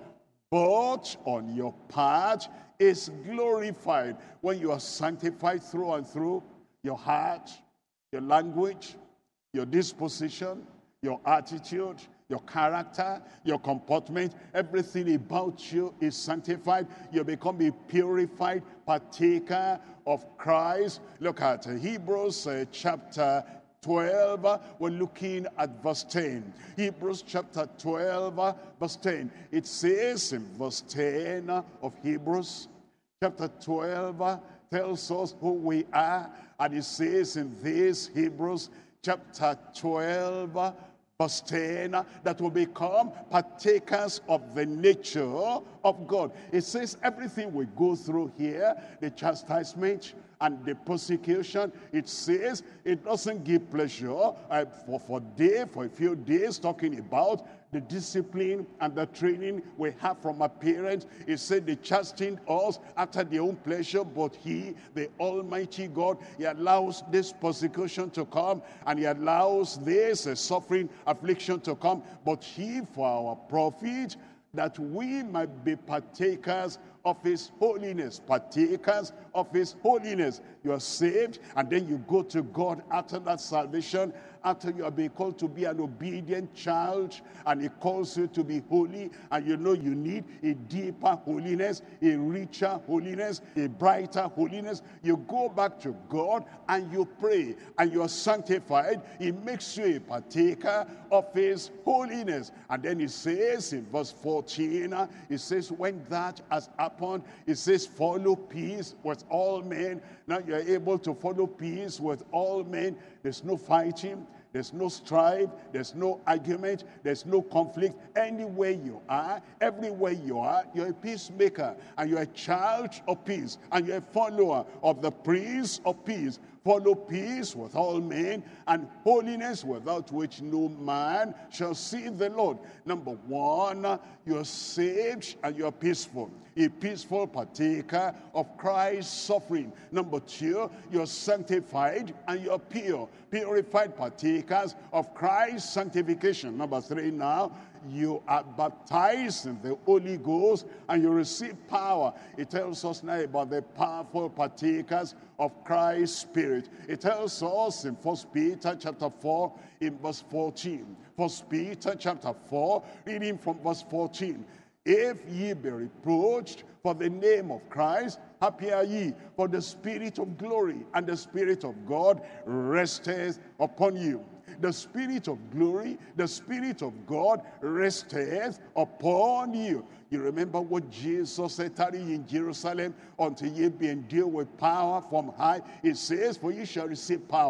But on your part is glorified. When you are sanctified through and through, your heart, your language, your disposition, your attitude, your character, your comportment, everything about you is sanctified. You become a purified partaker of Christ. Look at Hebrews uh, chapter twelve, we're looking at verse ten. Hebrews chapter twelve, verse ten. It says in verse ten of Hebrews chapter twelve, tells us who we are. And it says in this Hebrews chapter twelve, verse ten, that will become partakers of the nature of God. It says everything we go through here, the chastisement and the persecution, it says it doesn't give pleasure uh, for, for day, for a few days, talking about the discipline and the training we have from our parents. It said they chastened us after their own pleasure, but he, the Almighty God, he allows this persecution to come, and he allows this uh, suffering, affliction to come, but he for our profit, that we might be partakers of his holiness, partakers of his holiness. You are saved, and then you go to God after that salvation, after you are being called to be an obedient child, and he calls you to be holy, and you know you need a deeper holiness, a richer holiness, a brighter holiness. You go back to God and you pray, and you are sanctified. He makes you a partaker of his holiness. And then he says in verse fourteen, he says, when that has happened, he says, follow peace with all men. Now you're able to follow peace with all men. There's no fighting, there's no strife, there's no argument, there's no conflict. Anywhere you are, everywhere you are, you're a peacemaker, and you're a child of peace, and you're a follower of the Prince of Peace. Follow peace with all men, and holiness, without which no man shall see the Lord. Number one, you're saved and you're peaceful. A peaceful partaker of Christ's suffering. Number two, you're sanctified and you're pure. Purified partakers of Christ's sanctification. Number three now, you are baptized in the Holy Ghost and you receive power. It tells us now about the powerful partakers of Christ's Spirit. It tells us in First Peter chapter four, in verse fourteen. First Peter chapter four, reading from verse fourteen. If ye be reproached for the name of Christ, happy are ye, for the Spirit of glory and the Spirit of God resteth upon you. The Spirit of glory, the Spirit of God resteth upon you. You remember what Jesus said, tarry in Jerusalem until ye be endued with power from high. It says, for ye shall receive power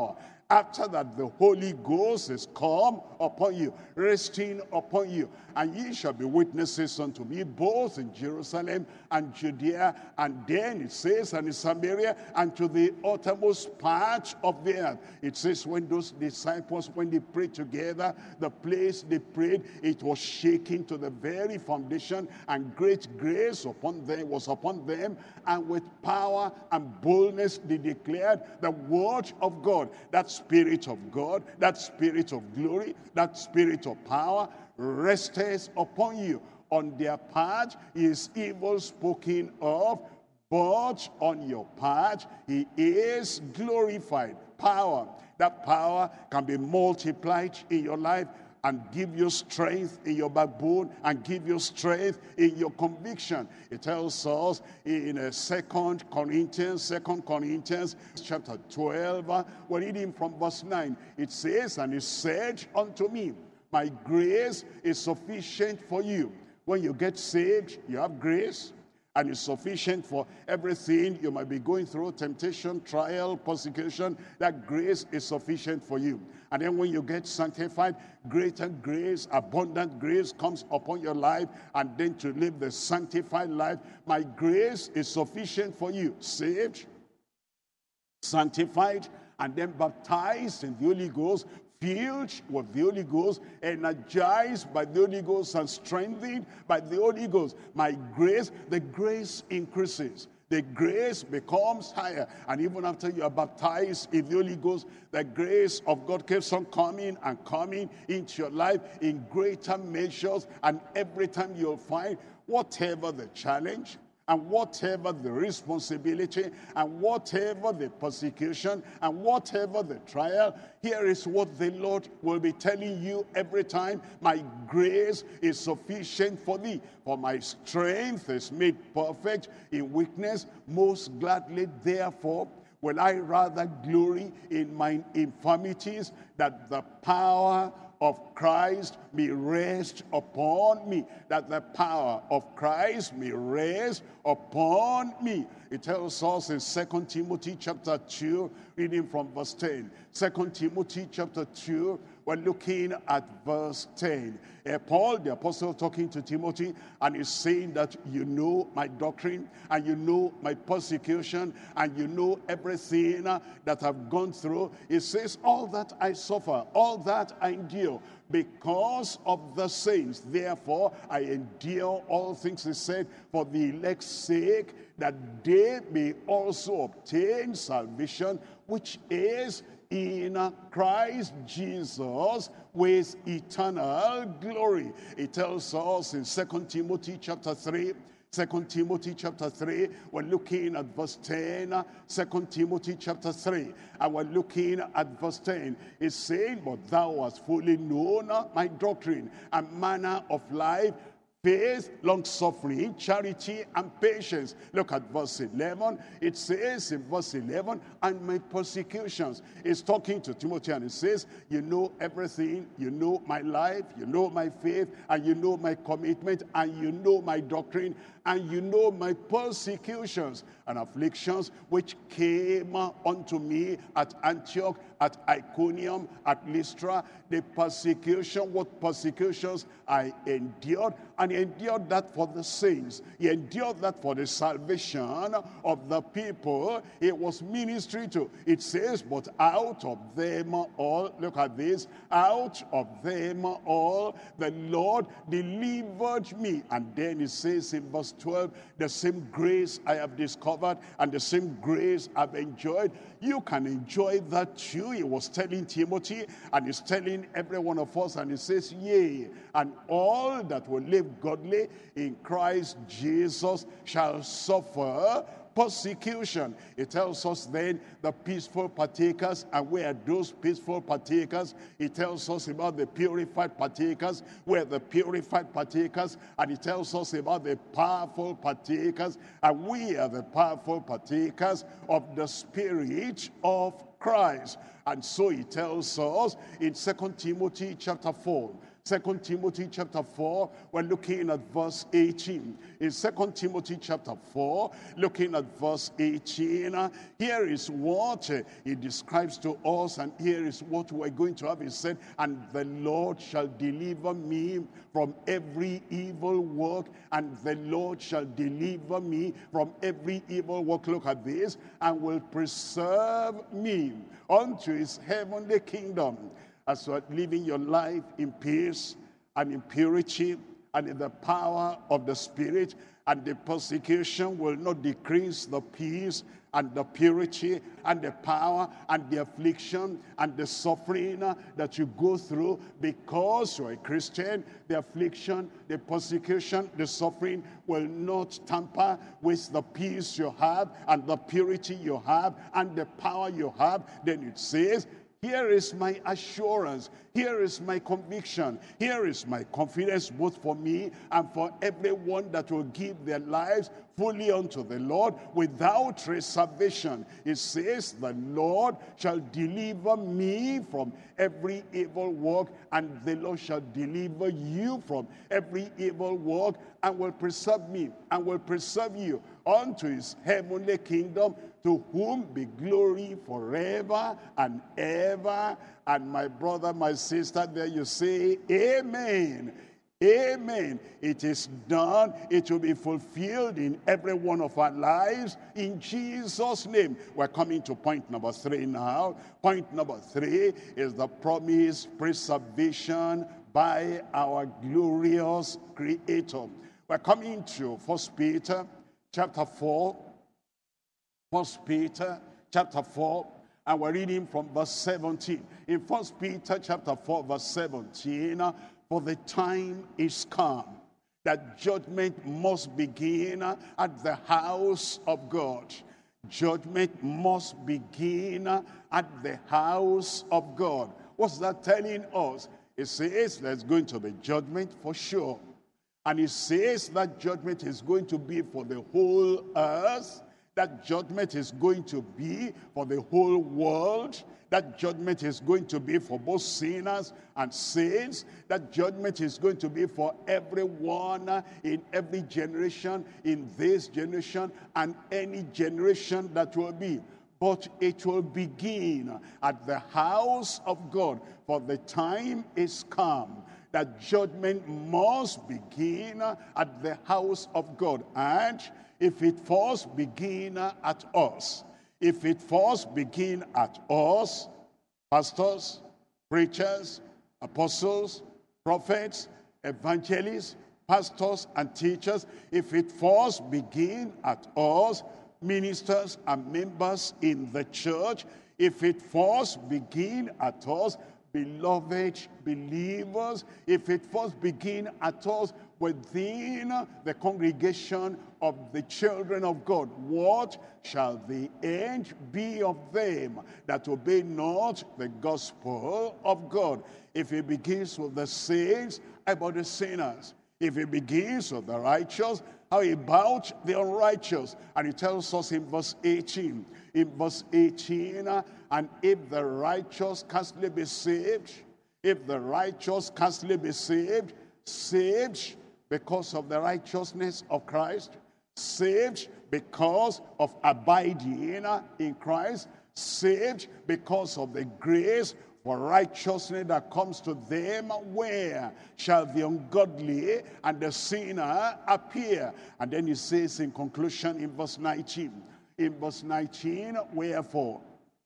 After that, the Holy Ghost is come upon you, resting upon you. And ye shall be witnesses unto me, both in Jerusalem and Judea, and then it says, and in Samaria, and to the uttermost part of the earth. It says, when those disciples, when they prayed together, the place they prayed, it was shaking to the very foundation, and great grace upon them was upon them, and with power and boldness they declared the word of God. That Spirit of God, that Spirit of glory, that Spirit of power resteth upon you. On their part is evil spoken of, but on your part he is glorified. Power. That power can be multiplied in your life and give you strength in your backbone and give you strength in your conviction. It tells us in uh, Second Corinthians, Second Corinthians chapter twelve, uh, we're reading from verse nine. It says, and he said unto me, my grace is sufficient for you. When you get saved, you have grace, and it's sufficient for everything you might be going through, temptation, trial, persecution. That grace is sufficient for you. And then when you get sanctified, greater grace, abundant grace comes upon your life, and then to live the sanctified life, my grace is sufficient for you. Saved, sanctified, and then baptized in the Holy Ghost, filled with the Holy Ghost, energized by the Holy Ghost, and strengthened by the Holy Ghost. My grace, the grace increases. The grace becomes higher. And even after you are baptized in the Holy Ghost, the grace of God keeps on coming and coming into your life in greater measures. And every time you'll find, whatever the challenge, and whatever the responsibility, and whatever the persecution, and whatever the trial, here is what the Lord will be telling you every time. My grace is sufficient for thee, for my strength is made perfect in weakness. Most gladly, therefore, will I rather glory in mine infirmities, that the power of Christ may rest upon me, that the power of Christ may rest upon me. It tells us in Second Timothy chapter two, reading from verse ten. Second Timothy chapter two, we're looking at verse ten. Uh, Paul, the apostle, talking to Timothy, and he's saying that you know my doctrine, and you know my persecution, and you know everything uh, that I've gone through. He says, all that I suffer, all that I endure, because of the saints. Therefore, I endure all things, he said, for the elect's sake, that they may also obtain salvation, which is in Christ Jesus with eternal glory. It tells us in Second Timothy chapter three, Second Timothy chapter three, we're looking at verse ten. Second Timothy chapter three, and we're looking at verse ten. It's saying, but thou hast fully known my doctrine and manner of life, faith, long-suffering, charity, and patience. Look at verse eleven. It says in verse eleven, and my persecutions. It's talking to Timothy, and it says, you know everything. You know my life, you know my faith, and you know my commitment, and you know my doctrine, and you know my persecutions and afflictions which came unto me at Antioch, at Iconium, at Lystra. The persecution, what persecutions I endured, and he endured that for the saints. He endured that for the salvation of the people he was ministering to. It says, but out of them all, look at this, out of them all the Lord delivered me. And then it says in verse twelve, the same grace I have discovered and the same grace I've enjoyed, you can enjoy that too. He was telling Timothy, and he's telling every one of us, and he says, yea, and all that will live godly in Christ Jesus shall suffer persecution. It tells us then the peaceful partakers, and where those peaceful partakers, it tells us about the purified partakers, where the purified partakers, and it tells us about the powerful partakers, and we are the powerful partakers of the Spirit of Christ. And so he tells us in Second Timothy chapter four, Second Timothy chapter four, we're looking at verse eighteen. In Second Timothy chapter four, looking at verse eighteen, uh, here is what uh, he describes to us, and here is what we're going to have. He said, and the Lord shall deliver me from every evil work, and the Lord shall deliver me from every evil work. Look at this, and will preserve me unto his heavenly kingdom. As you are living your life in peace and in purity and in the power of the Spirit, and the persecution will not decrease the peace and the purity and the power and the affliction and the suffering that you go through because you're a Christian. The affliction, the persecution, the suffering will not tamper with the peace you have and the purity you have and the power you have. Then it says, here is my assurance, here is my conviction, here is my confidence, both for me and for everyone that will give their lives fully unto the Lord without reservation. It says, the Lord shall deliver me from every evil work, and the Lord shall deliver you from every evil work, and will preserve me, and will preserve you unto his heavenly kingdom, to whom be glory forever and ever. And my brother, my sister, there you say, amen. Amen. It is done. It will be fulfilled in every one of our lives in Jesus' name. We're coming to point number three now. Point number three is the promised preservation by our glorious Creator. We're coming to First Peter chapter four. First Peter chapter four, and we're reading from verse seventeen. In First Peter chapter four, verse seventeen, for the time is come that judgment must begin at the house of God. Judgment must begin at the house of God. What's that telling us? It says there's going to be judgment for sure. And it says that judgment is going to be for the whole earth. That judgment is going to be for the whole world. That judgment is going to be for both sinners and saints. That judgment is going to be for everyone in every generation, in this generation, and any generation that will be. But it will begin at the house of God, for the time is come that judgment must begin at the house of God. And if it first begin at us, if it first begin at us, pastors, preachers, apostles, prophets, evangelists, pastors and teachers, if it first begin at us, ministers and members in the church, if it first begin at us, beloved believers, if it first begin at us within the congregation of the children of God, what shall the end be of them that obey not the gospel of God? If it begins with the saints, how about the sinners? If it begins with the righteous, how about the unrighteous? And it tells us in verse eighteen, in verse eighteen, and if the righteous scarcely be saved, if the righteous scarcely be saved, saved because of the righteousness of Christ, saved because of abiding in Christ, saved because of the grace for righteousness that comes to them, where shall the ungodly and the sinner appear? And then he says in conclusion in verse nineteen, in verse nineteen, wherefore,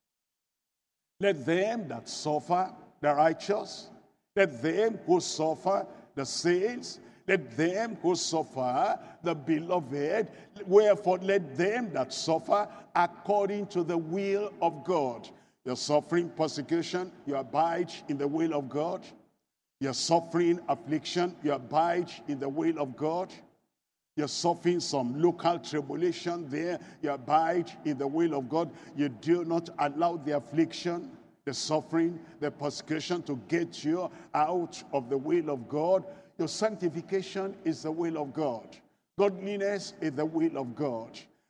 let them that suffer, the righteous, let them who suffer, the saints, let them who suffer, the beloved, wherefore let them that suffer according to the will of God. You're suffering persecution, you abide in the will of God. You're suffering affliction, you abide in the will of God. You're suffering some local tribulation there, you abide in the will of God. You do not allow the affliction, the suffering, the persecution to get you out of the will of God. Your sanctification is the will of God. Godliness is the will of God.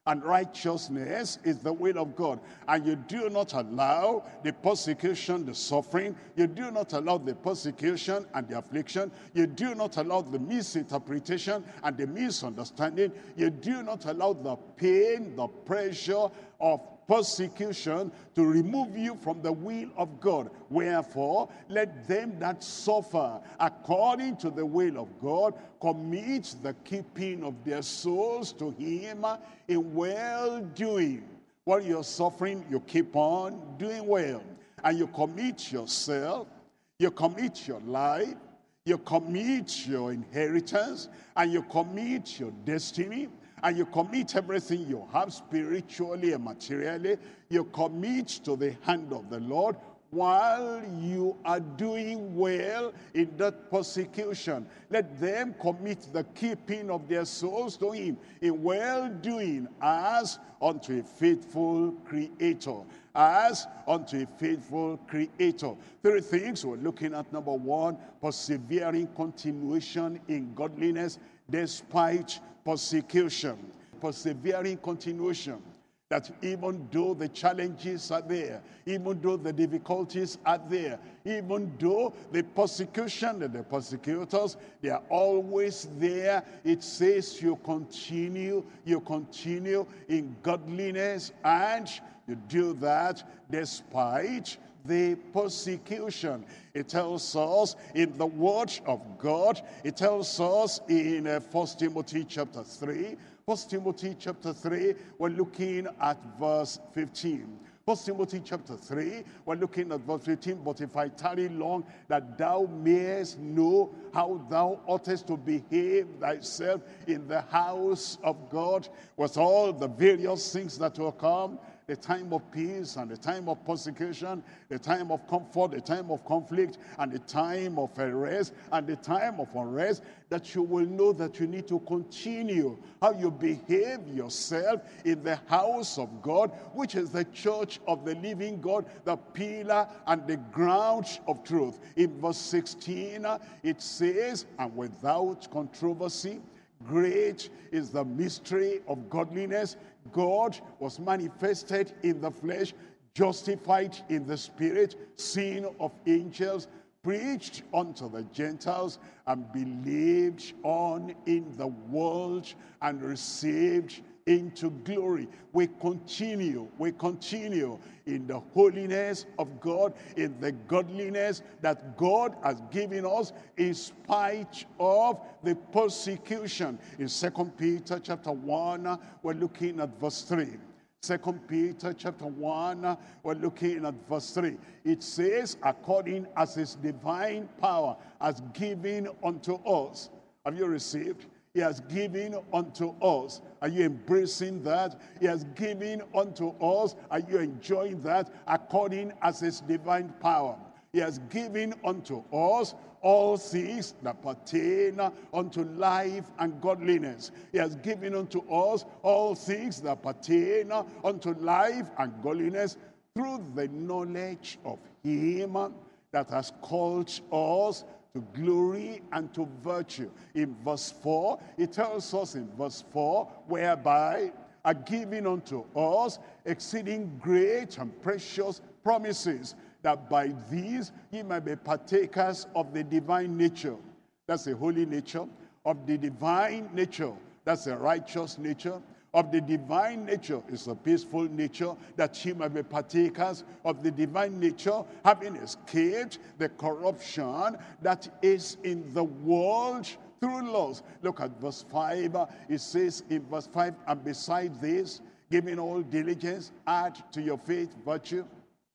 And righteousness is the will of God. And you do not allow the persecution, the suffering. You do not allow the persecution and the affliction. You do not allow the misinterpretation and the misunderstanding. You do not allow the pain, the pressure of persecution to remove you from the will of God. Wherefore, let them that suffer according to the will of God commit the keeping of their souls to him in well-doing. While you're suffering, you keep on doing well. And you commit yourself, you commit your life, you commit your inheritance, and you commit your destiny, and you commit everything you have spiritually and materially. You commit to the hand of the Lord while you are doing well in that persecution. Let them commit the keeping of their souls to him in well-doing as unto a faithful creator. As unto a faithful creator. Three things we're looking at. Number one, persevering continuation in godliness despite persecution. Persevering continuation. That even though the challenges are there, even though the difficulties are there, even though the persecution and the persecutors, they are always there, it says you continue, you continue in godliness, and you do that despite the persecution. It tells us in the word of God, it tells us in uh, First Timothy chapter three, First Timothy chapter three, we're looking at verse fifteen. First Timothy chapter three, we're looking at verse fifteen. But if I tarry long, that thou mayest know how thou oughtest to behave thyself in the house of God, with all the various things that will come, the time of peace and the time of persecution, the time of comfort, the time of conflict, and the time of rest, and the time of unrest, that you will know that you need to continue how you behave yourself in the house of God, which is the church of the living God, the pillar and the ground of truth. In verse sixteen, it says, and without controversy, great is the mystery of godliness. God was manifested in the flesh, justified in the spirit, seen of angels, preached unto the Gentiles, and believed on in the world, and received into glory. We continue, we continue in the holiness of God, in the godliness that God has given us in spite of the persecution. In Second Peter chapter one, we're looking at verse three. Second Peter chapter one, we're looking at verse three. It says, according as his divine power has given unto us. Have you received? He has given unto us. Are you embracing that? He has given unto us. Are you enjoying that? According as his divine power. He has given unto us all things that pertain unto life and godliness. He has given unto us all things that pertain unto life and godliness through the knowledge of him that has called us to glory and to virtue. In verse four, it tells us in verse four, whereby are given unto us exceeding great and precious promises, that by these ye might be partakers of the divine nature. That's the holy nature. Of the divine nature. That's the righteous nature. Of the divine nature is a peaceful nature, that ye might be partakers of the divine nature, having escaped the corruption that is in the world through lust. Look at verse five. It says in verse five, and beside this, giving all diligence, add to your faith virtue,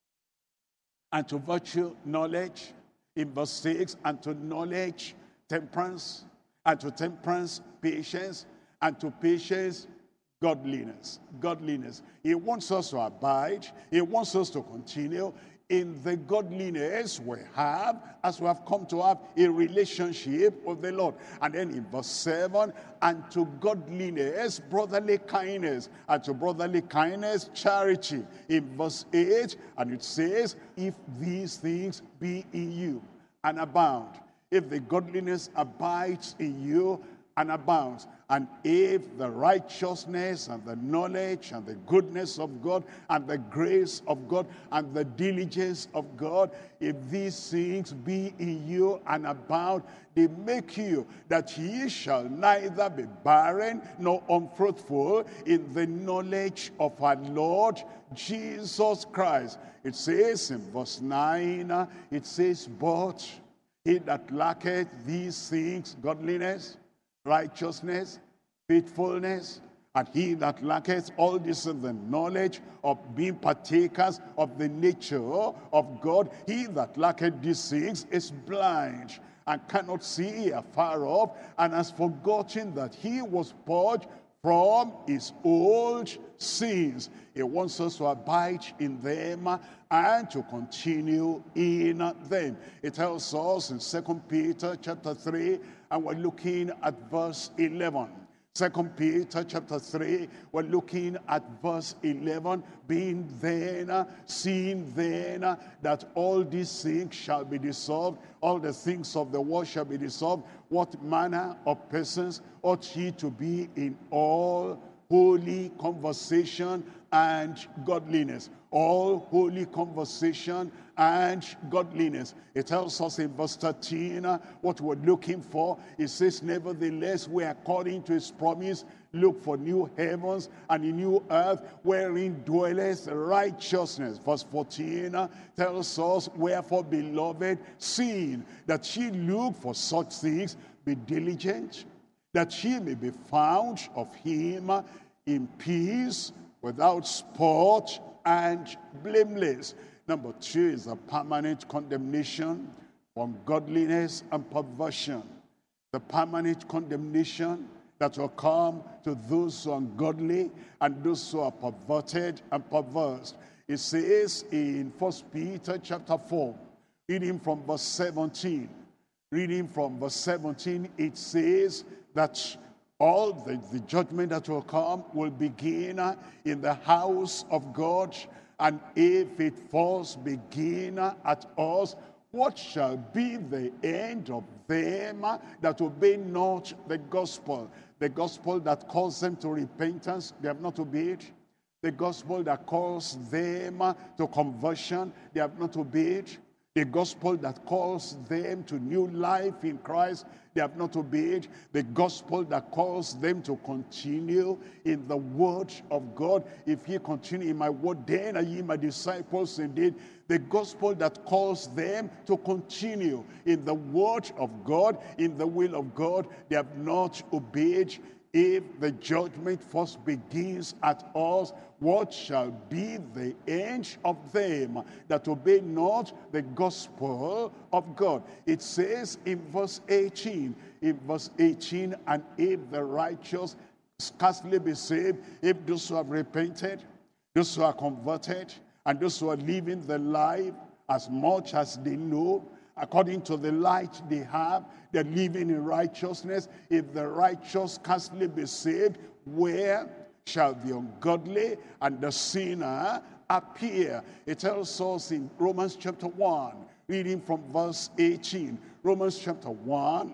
and to virtue knowledge. In verse six, and to knowledge temperance, and to temperance patience, and to patience godliness. Godliness. He wants us to abide. He wants us to continue in the godliness we have, as we have come to have a relationship with the Lord. And then in verse seven, and to godliness, brotherly kindness, and to brotherly kindness, charity. In verse eight, and it says, if these things be in you and abound, if the godliness abides in you and abounds. And if the righteousness and the knowledge and the goodness of God and the grace of God and the diligence of God, if these things be in you and abound, they make you that ye shall neither be barren nor unfruitful in the knowledge of our Lord Jesus Christ. It says in verse nine, uh, it says, but he that lacketh these things, godliness, righteousness, faithfulness, and he that lacketh all this in the knowledge of being partakers of the nature of God, he that lacketh these things is blind and cannot see afar off, and has forgotten that he was purged from his old sins. He wants us to abide in them and to continue in them. It tells us in Second Peter chapter three, and we're looking at verse eleven. Second Peter chapter three, we're looking at verse eleven, being then, uh, seeing then uh, that all these things shall be dissolved, all the things of the world shall be dissolved. What manner of persons ought ye to be in all holy conversation and godliness? All holy conversation and godliness. It tells us in verse thirteen uh, what we're looking for. It says, nevertheless, we according to his promise look for new heavens and a new earth wherein dwelleth righteousness. Verse fourteen uh, tells us, wherefore, beloved, seeing that ye look for such things, be diligent, that ye may be found of him in peace, without spot and blameless. Number two is a permanent condemnation for ungodliness and perversion. The permanent condemnation that will come to those who are ungodly and those who are perverted and perverse. It says in First Peter chapter four, reading from verse seventeen. Reading from verse seventeen, it says that all the, the judgment that will come will begin in the house of God. And if it first begin at us, what shall be the end of them that obey not the gospel? The gospel that calls them to repentance, they have not obeyed. The gospel that calls them to conversion, they have not obeyed. The gospel that calls them to new life in Christ, they have not obeyed. The gospel that calls them to continue in the word of God. If ye continue in my word, then are ye my disciples indeed. The gospel that calls them to continue in the word of God, in the will of God, they have not obeyed. If the judgment first begins at us, what shall be the end of them that obey not the gospel of God? It says in verse eighteen, in verse eighteen, and if the righteous scarcely be saved, if those who have repented, those who are converted, and those who are living the life as much as they know, according to the light they have, they're living in righteousness. If the righteous scarcely be saved, where shall the ungodly and the sinner appear? It tells us in Romans chapter one, reading from verse eighteen. Romans chapter one,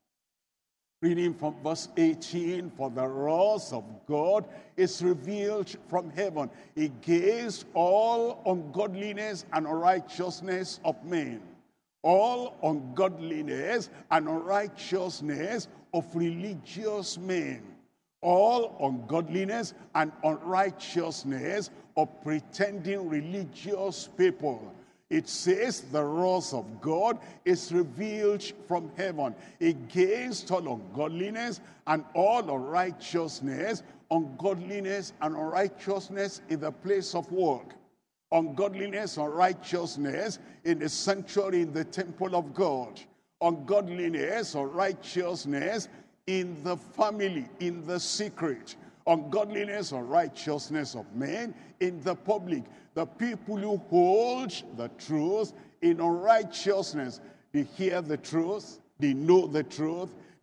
reading from verse eighteen, for the wrath of God is revealed from heaven against all ungodliness and unrighteousness of men. All ungodliness and unrighteousness of religious men. All ungodliness and unrighteousness of pretending religious people. It says the wrath of God is revealed from heaven against all ungodliness and all unrighteousness, ungodliness and unrighteousness in the place of work. Ungodliness or righteousness in the sanctuary, in the temple of God. Ungodliness or righteousness in the family, in the secret. Ungodliness or righteousness of men in the public. The people who hold the truth in unrighteousness, they hear the truth, they know the truth,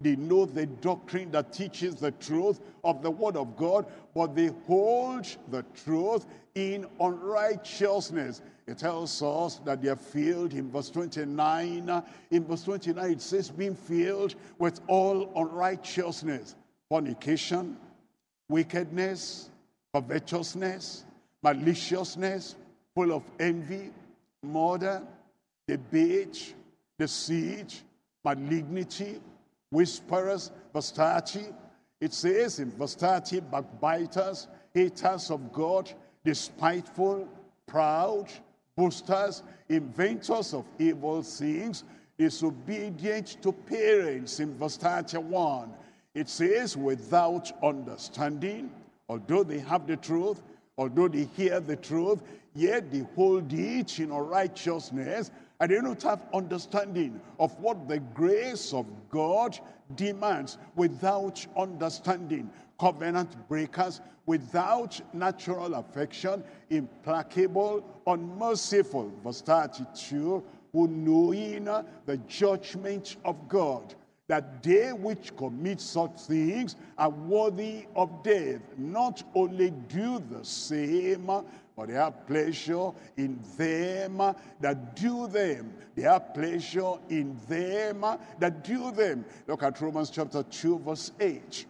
They know the doctrine that teaches the truth of the word of God, but they hold the truth in unrighteousness. It tells us that they are filled in verse twenty-nine. In verse twenty-nine it says, being filled with all unrighteousness, fornication, wickedness, covetousness, maliciousness, full of envy, murder, debate, deceit, malignity, whisperers. Verse thirty, it says in verse thirty, backbiters, haters of God, despiteful, proud, boasters, inventors of evil things, disobedient to parents. In verse thirty-one, it says, without understanding, although they have the truth, although they hear the truth, yet they hold it in unrighteousness, and they don't have understanding of what the grace of God demands. Without understanding, covenant breakers, without natural affection, implacable, unmerciful. Verse thirty-two, who knowing the judgment of God, that they which commit such things are worthy of death, not only do the same, but they have pleasure in them that do them. They have pleasure in them that do them. Look at Romans chapter two, verse eight.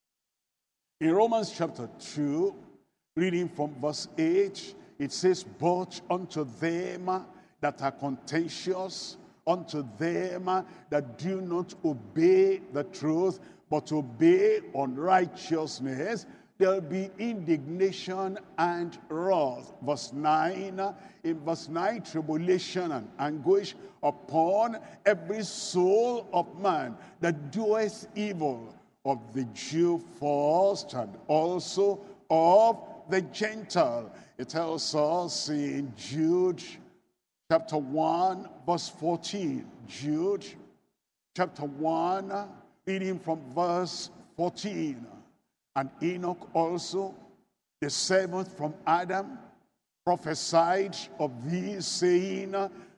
In Romans chapter two, reading from verse eight, it says, but unto them that are contentious, unto them that do not obey the truth, but obey unrighteousness, there'll be indignation and wrath. Verse nine, in verse nine, tribulation and anguish upon every soul of man that doeth evil, of the Jew first, and also of the Gentile. It tells us in Jude chapter one, verse fourteen. Jude chapter one, reading from verse fourteen. And Enoch also, the seventh from Adam, prophesied of these, saying,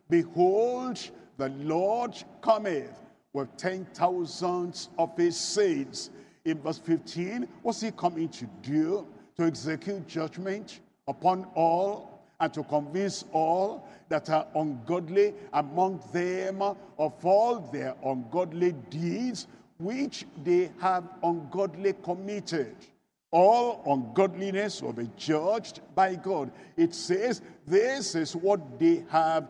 behold, the Lord cometh with ten thousands of his saints. In verse fifteen, what's he coming to do? To execute judgment upon all, and to convince all that are ungodly among them of all their ungodly deeds, which they have ungodly committed. All ungodliness will be judged by God. It says, this is what they have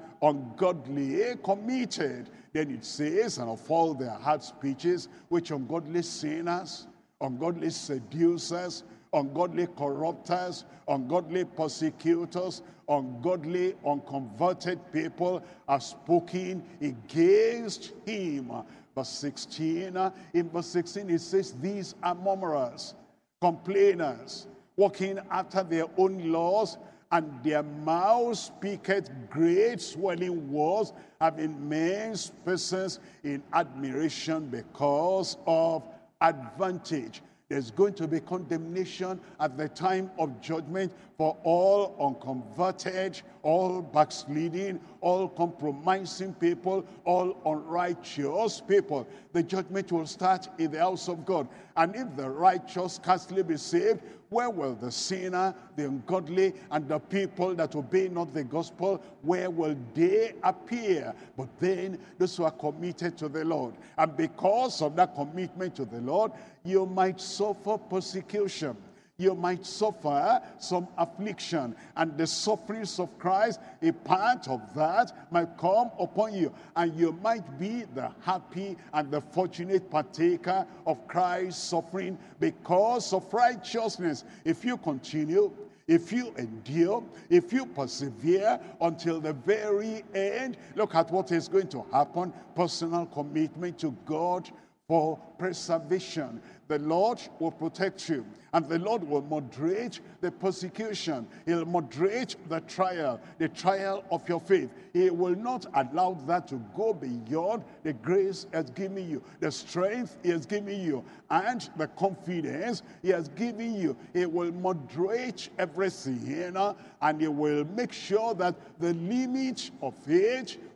ungodly committed. Then it says, and of all their hard speeches, which ungodly sinners, ungodly seducers, ungodly corrupters, ungodly persecutors, ungodly, unconverted people are spoken against him. Verse sixteen, in verse sixteen it says, these are murmurers, complainers, walking after their own laws, and their mouth speaketh great swelling words, having men's persons in admiration because of advantage. There's going to be condemnation at the time of judgment for all unconverted, all backsliding, all compromising people, all unrighteous people. The judgment will start in the house of God. And if the righteous scarcely be saved, where will the sinner, the ungodly, and the people that obey not the gospel, where will they appear? But then those who are committed to the Lord. And because of that commitment to the Lord, you might suffer persecution. You might suffer some affliction, and the sufferings of Christ, a part of that might come upon you, and you might be the happy and the fortunate partaker of Christ's suffering because of righteousness. If you continue, if you endure, if you persevere until the very end, look at what is going to happen. Personal commitment to God for preservation. The Lord will protect you, and the Lord will moderate the persecution. He'll moderate the trial, the trial of your faith. He will not allow that to go beyond the grace He has given you, the strength He has given you, and the confidence He has given you. He will moderate everything, and He will make sure that the limit of age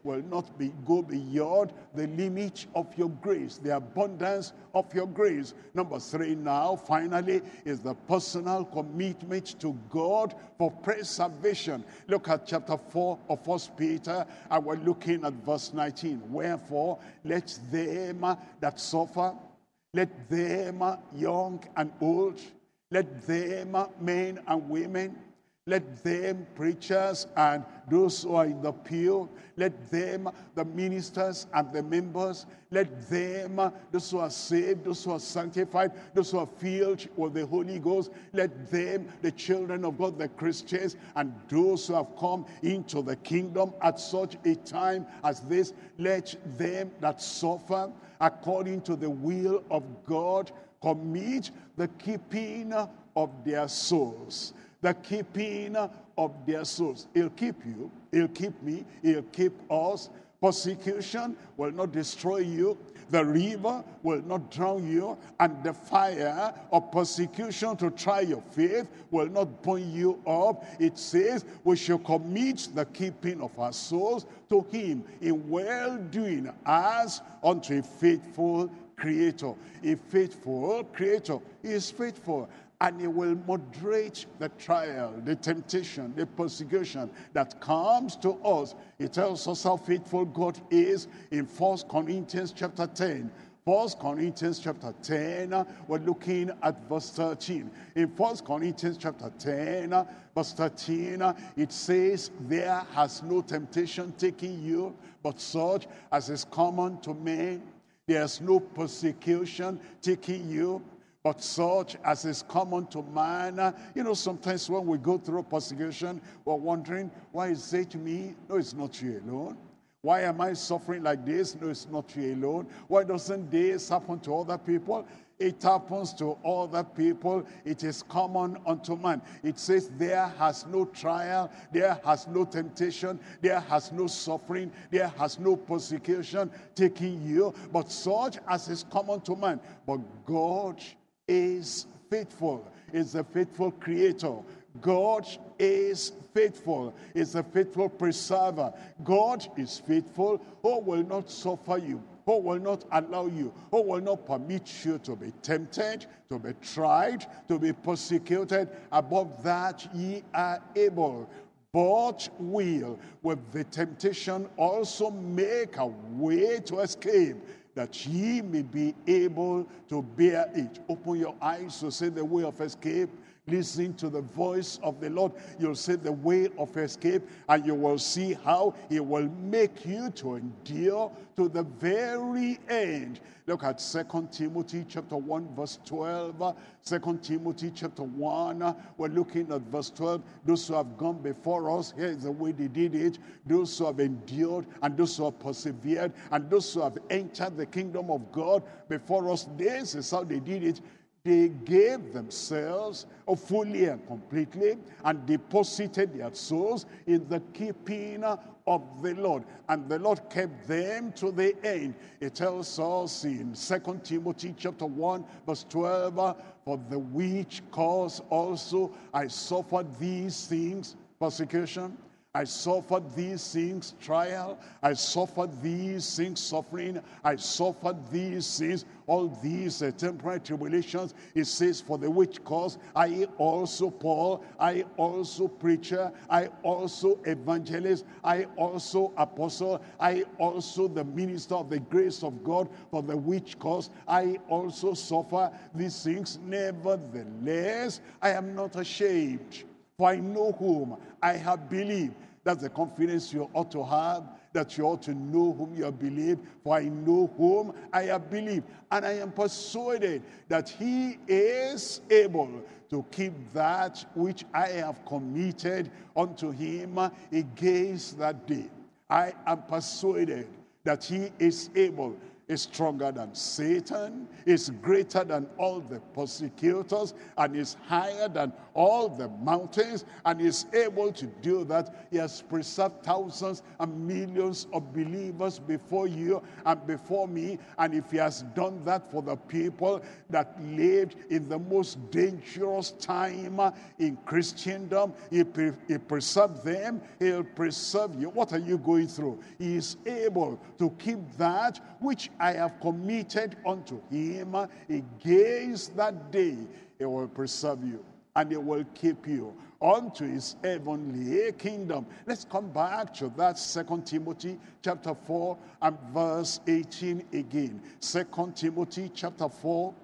will not be go beyond the limit of your grace, the abundance of your grace. Number three now, finally, is the personal commitment to God for preservation. Look at chapter four of First Peter, and we're looking at verse nineteen. Wherefore, let them that suffer, let them young and old, let them men and women, let them preachers and those who are in the pew, let them the ministers and the members, let them those who are saved, those who are sanctified, those who are filled with the Holy Ghost, let them, the children of God, the Christians, and those who have come into the kingdom at such a time as this, let them that suffer according to the will of God commit the keeping of their souls. The keeping of their souls. He'll keep you. He'll keep me. He'll keep us. Persecution will not destroy you. The river will not drown you. And the fire of persecution to try your faith will not burn you up. It says we should commit the keeping of our souls to him in well-doing as unto a faithful creator. A faithful creator is faithful. And he will moderate the trial, the temptation, the persecution that comes to us. He tells us how faithful God is in First Corinthians chapter ten. First Corinthians chapter ten, we're looking at verse thirteen. In First Corinthians chapter ten, verse thirteen, it says, there has no temptation taken you, but such as is common to men. There's no persecution taking you, but such as is common to man. You know, sometimes when we go through persecution, we're wondering, why is it me? No, it's not you alone. Why am I suffering like this? No, it's not you alone. Why doesn't this happen to other people? It happens to other people. It is common unto man. It says there has no trial, there has no temptation, there has no suffering, there has no persecution taking you, but such as is common to man. But God is faithful, is a faithful creator. God is faithful, is a faithful preserver. God is faithful, who will not suffer you, who will not allow you, who will not permit you to be tempted, to be tried, to be persecuted. Above that ye are able, but will with the temptation also make a way to escape, that ye may be able to bear it. Open your eyes to see the way of escape. Listen to the voice of the Lord. You'll see the way of escape, and you will see how he will make you to endure to the very end. Look at Second Timothy chapter one, verse twelve. Second Timothy chapter one, we're looking at verse twelve. Those who have gone before us, here is the way they did it. Those who have endured, and those who have persevered, and those who have entered the kingdom of God before us, this is how they did it. They gave themselves fully and completely and deposited their souls in the keeping of the Lord. And the Lord kept them to the end. It tells us in Second Timothy chapter one, verse twelve, for the which cause also I suffered these things, persecution. I suffered these things, trial. I suffered these things, suffering. I suffered these things, all these uh, temporary tribulations. It says, for the which cause I also Paul, I also preacher, I also evangelist, I also apostle, I also the minister of the grace of God, for the which cause I also suffer these things. Nevertheless, I am not ashamed. For I know whom I have believed. That's the confidence you ought to have, that you ought to know whom you have believed. For I know whom I have believed. And I am persuaded that he is able to keep that which I have committed unto him against that day. I am persuaded that he is able. is stronger than Satan, is greater than all the persecutors, and is higher than all the mountains, and is able to do that. He has preserved thousands and millions of believers before you and before me, and if he has done that for the people that lived in the most dangerous time in Christendom, he, pre he preserved them, he'll preserve you. What are you going through? He is able to keep that which I have committed unto him against that day. He will preserve you and he will keep you unto his heavenly kingdom. Let's come back to that Second Timothy chapter four and verse eighteen again. Second Timothy chapter four.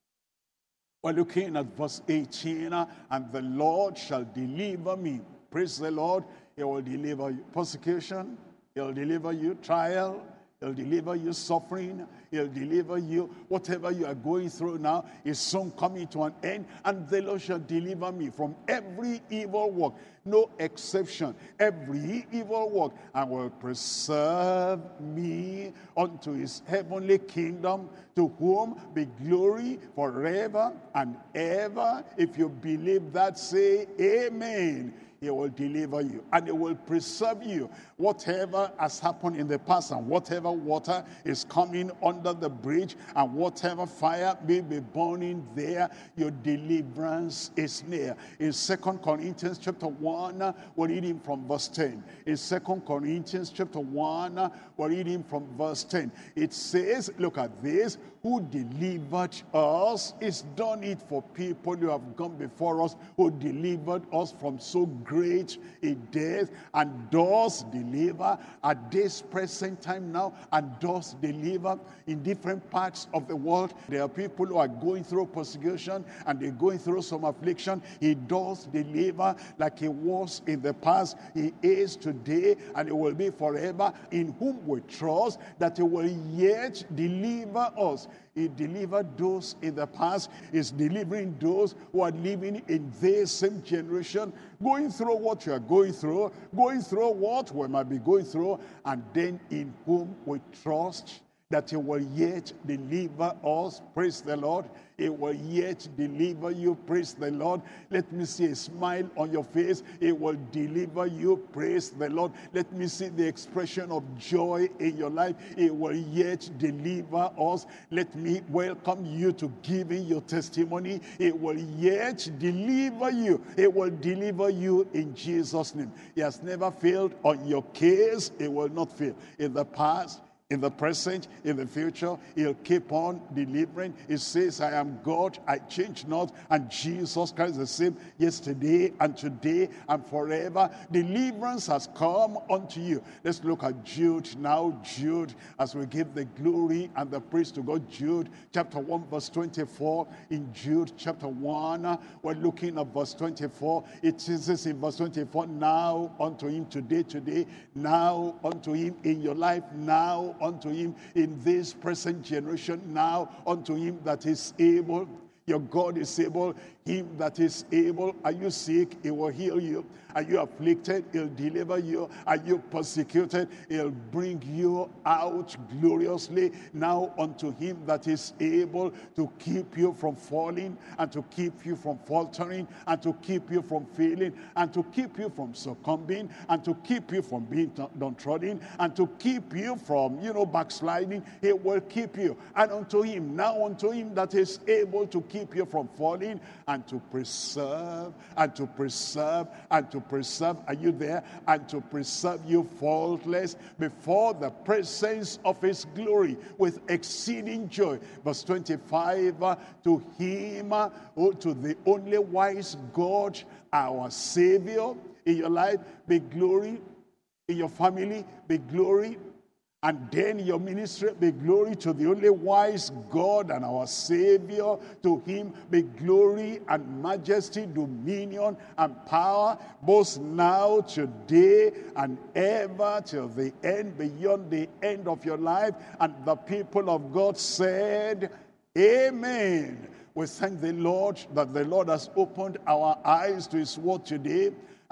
We're looking at verse eighteen. And the Lord shall deliver me. Praise the Lord. He will deliver you persecution. He'll deliver you trial. He'll deliver you suffering. He'll deliver you. Whatever you are going through now is soon coming to an end. And the Lord shall deliver me from every evil work. No exception. Every evil work. And will preserve me unto his heavenly kingdom, to whom be glory forever and ever. If you believe that, say amen. He will deliver you and he will preserve you. Whatever has happened in the past and whatever water is coming under the bridge and whatever fire may be burning there, your deliverance is near. In Second Corinthians chapter one, we're reading from verse ten. In Second Corinthians chapter one, we're reading from verse ten. It says, look at this, who delivered us, is done it for people who have gone before us, who delivered us from so great a death, and does deliver at this present time now, and does deliver in different parts of the world. There are people who are going through persecution and they're going through some affliction. He does deliver like he was in the past. He is today and he will be forever, in whom we trust that he will yet deliver us. He delivered those in the past. He's delivering those who are living in this same generation, going through what you are going through, going through what we might be going through, and then in whom we trust that he will yet deliver us. Praise the Lord. He will yet deliver you. Praise the Lord. Let me see a smile on your face. He will deliver you. Praise the Lord. Let me see the expression of joy in your life. He will yet deliver us. Let me welcome you to giving your testimony. He will yet deliver you. He will deliver you in Jesus' name. He has never failed on your case. He will not fail. In the past, in the present, in the future, he'll keep on delivering. He says, I am God, I change not, and Jesus Christ is the same yesterday and today and forever. Deliverance has come unto you. Let's look at Jude now. Jude, as we give the glory and the praise to God. Jude chapter one verse twenty-four. In Jude chapter one, we're looking at verse twenty-four. It says in verse twenty-four, now unto him today, today, now unto him in your life, now unto him in this present generation, now unto him that is able. Your God is able. Him that is able. Are you sick? He will heal you. Are you afflicted? He'll deliver you. Are you persecuted? He'll bring you out gloriously. Now unto him that is able to keep you from falling, and to keep you from faltering, and to keep you from failing, and to keep you from succumbing, and to keep you from being downtrodden, and to keep you from, you know, backsliding. He will keep you. And unto him, now unto him that is able to keep you from falling, and to preserve, and to preserve, and to preserve, are you there? And to preserve you faultless before the presence of his glory with exceeding joy. Verse twenty-five, uh, to him, uh, oh, to the only wise God, our Savior, in your life be glory, in your family be glory, and then your ministry be glory to the only wise God and our Savior. To him be glory and majesty, dominion and power, both now, today, and ever, till the end, beyond the end of your life. And the people of God said, amen. We thank the Lord that the Lord has opened our eyes to his word today.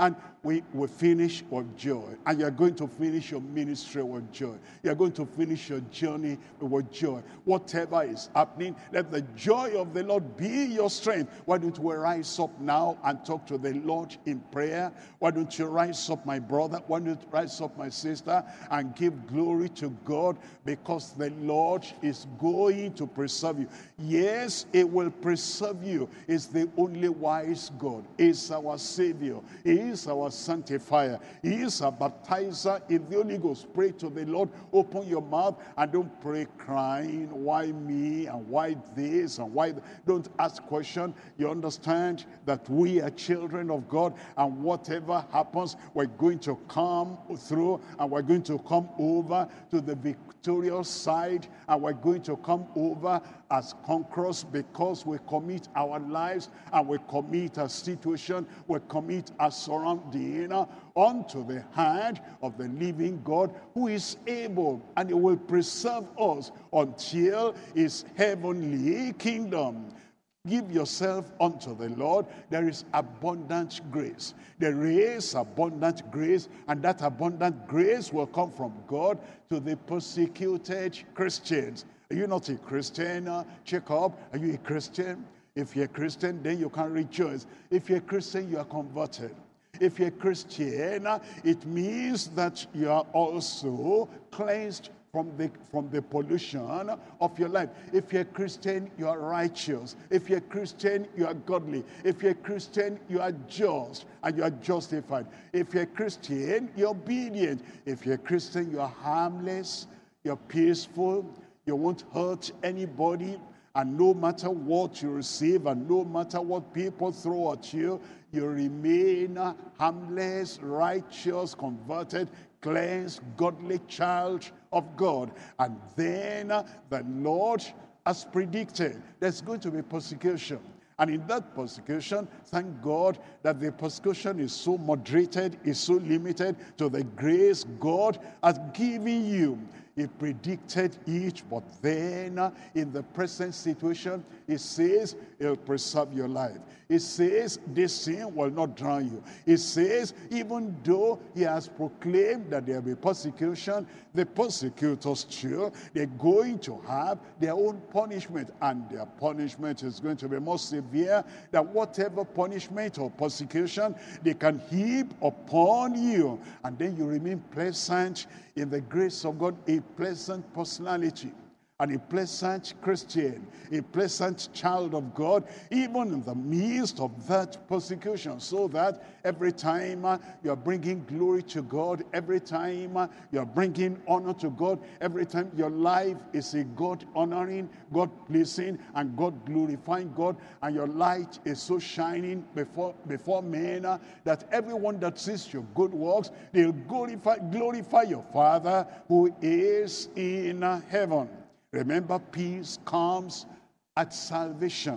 And we will finish with joy. And you're going to finish your ministry with joy. You're going to finish your journey with joy. Whatever is happening, let the joy of the Lord be your strength. Why don't we rise up now and talk to the Lord in prayer? Why don't you rise up, my brother? Why don't you rise up, my sister, and give glory to God, because the Lord is going to preserve you. Yes, it will preserve you. It's the only wise God. It's our Savior. He is our sanctifier. He is our baptizer in the Holy Ghost. Pray to the Lord. Open your mouth and don't pray crying, why me and why this and why th-? Don't ask questions. You understand that we are children of God, and whatever happens, we're going to come through, and we're going to come over to the victorious side, and we're going to come over as conquerors, because we commit our lives and we commit our situation, we commit our surrounding unto the hand of the living God, who is able, and he will preserve us until his heavenly kingdom. Give yourself unto the Lord. There is abundant grace. There is abundant grace, and that abundant grace will come from God to the persecuted Christians. Are you not a Christian, uh, Jacob? Are you a Christian? If you're a Christian, then you can rejoice. If you're a Christian, you are converted. If you're a Christian, uh, it means that you are also cleansed from the, from the pollution of your life. If you're a Christian, you are righteous. If you're a Christian, you are godly. If you're a Christian, you are just and you are justified. If you're a Christian, you're obedient. If you're a Christian, you are harmless, you're peaceful, you won't hurt anybody, and no matter what you receive and no matter what people throw at you, you remain harmless, righteous, converted, cleansed, godly child of God. And then uh, the Lord has predicted there's going to be persecution. And in that persecution, thank God that the persecution is so moderated, is so limited to the grace God has given you. He predicted it, but then uh, in the present situation, he says he'll preserve your life. He says this sin will not drown you. He says even though he has proclaimed that there will be persecution, the persecutors too, they're going to have their own punishment, and their punishment is going to be more severe than whatever punishment or persecution they can heap upon you. And then you remain pleasant in the grace of God, a pleasant personality, and a pleasant Christian, a pleasant child of God, even in the midst of that persecution, so that every time uh, you're bringing glory to God, every time uh, you're bringing honor to God, every time your life is a God-honoring, God-pleasing, and God-glorifying God, and your light is so shining before, before men uh, that everyone that sees your good works, they'll glorify, glorify your Father who is in uh, heaven. Remember, peace comes at salvation.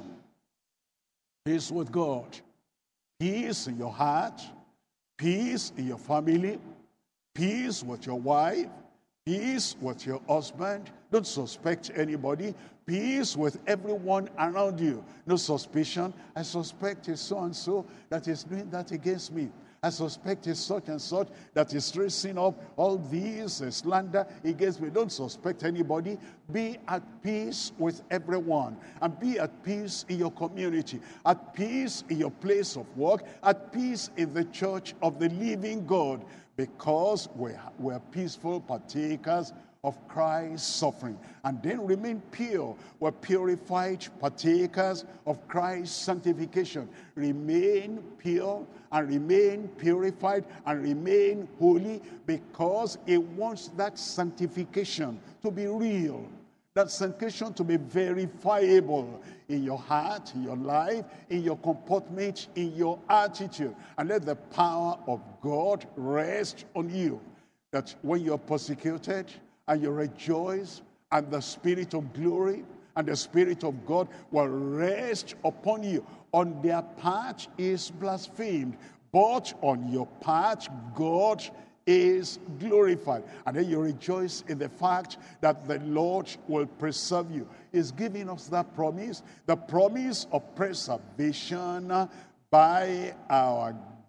Peace with God. Peace in your heart. Peace in your family. Peace with your wife. Peace with your husband. Don't suspect anybody. Peace with everyone around you. No suspicion. I suspect it's so-and-so that is doing that against me. I suspect it's such and such that is raising up all these uh, slander against me. Don't suspect anybody. Be at peace with everyone. And be at peace in your community. At peace in your place of work. At peace in the church of the living God. Because we're, we're peaceful partakers of Christ's suffering. And then remain pure. We're purified partakers of Christ's sanctification. Remain pure and remain purified and remain holy, because he wants that sanctification to be real. That sanctification to be verifiable in your heart, in your life, in your comportment, in your attitude. And let the power of God rest on you. That when you're persecuted and you rejoice, and the Spirit of glory and the Spirit of God will rest upon you. On their part is blasphemed, but on your part God is glorified. And then you rejoice in the fact that the Lord will preserve you. He's giving us that promise, the promise of preservation by our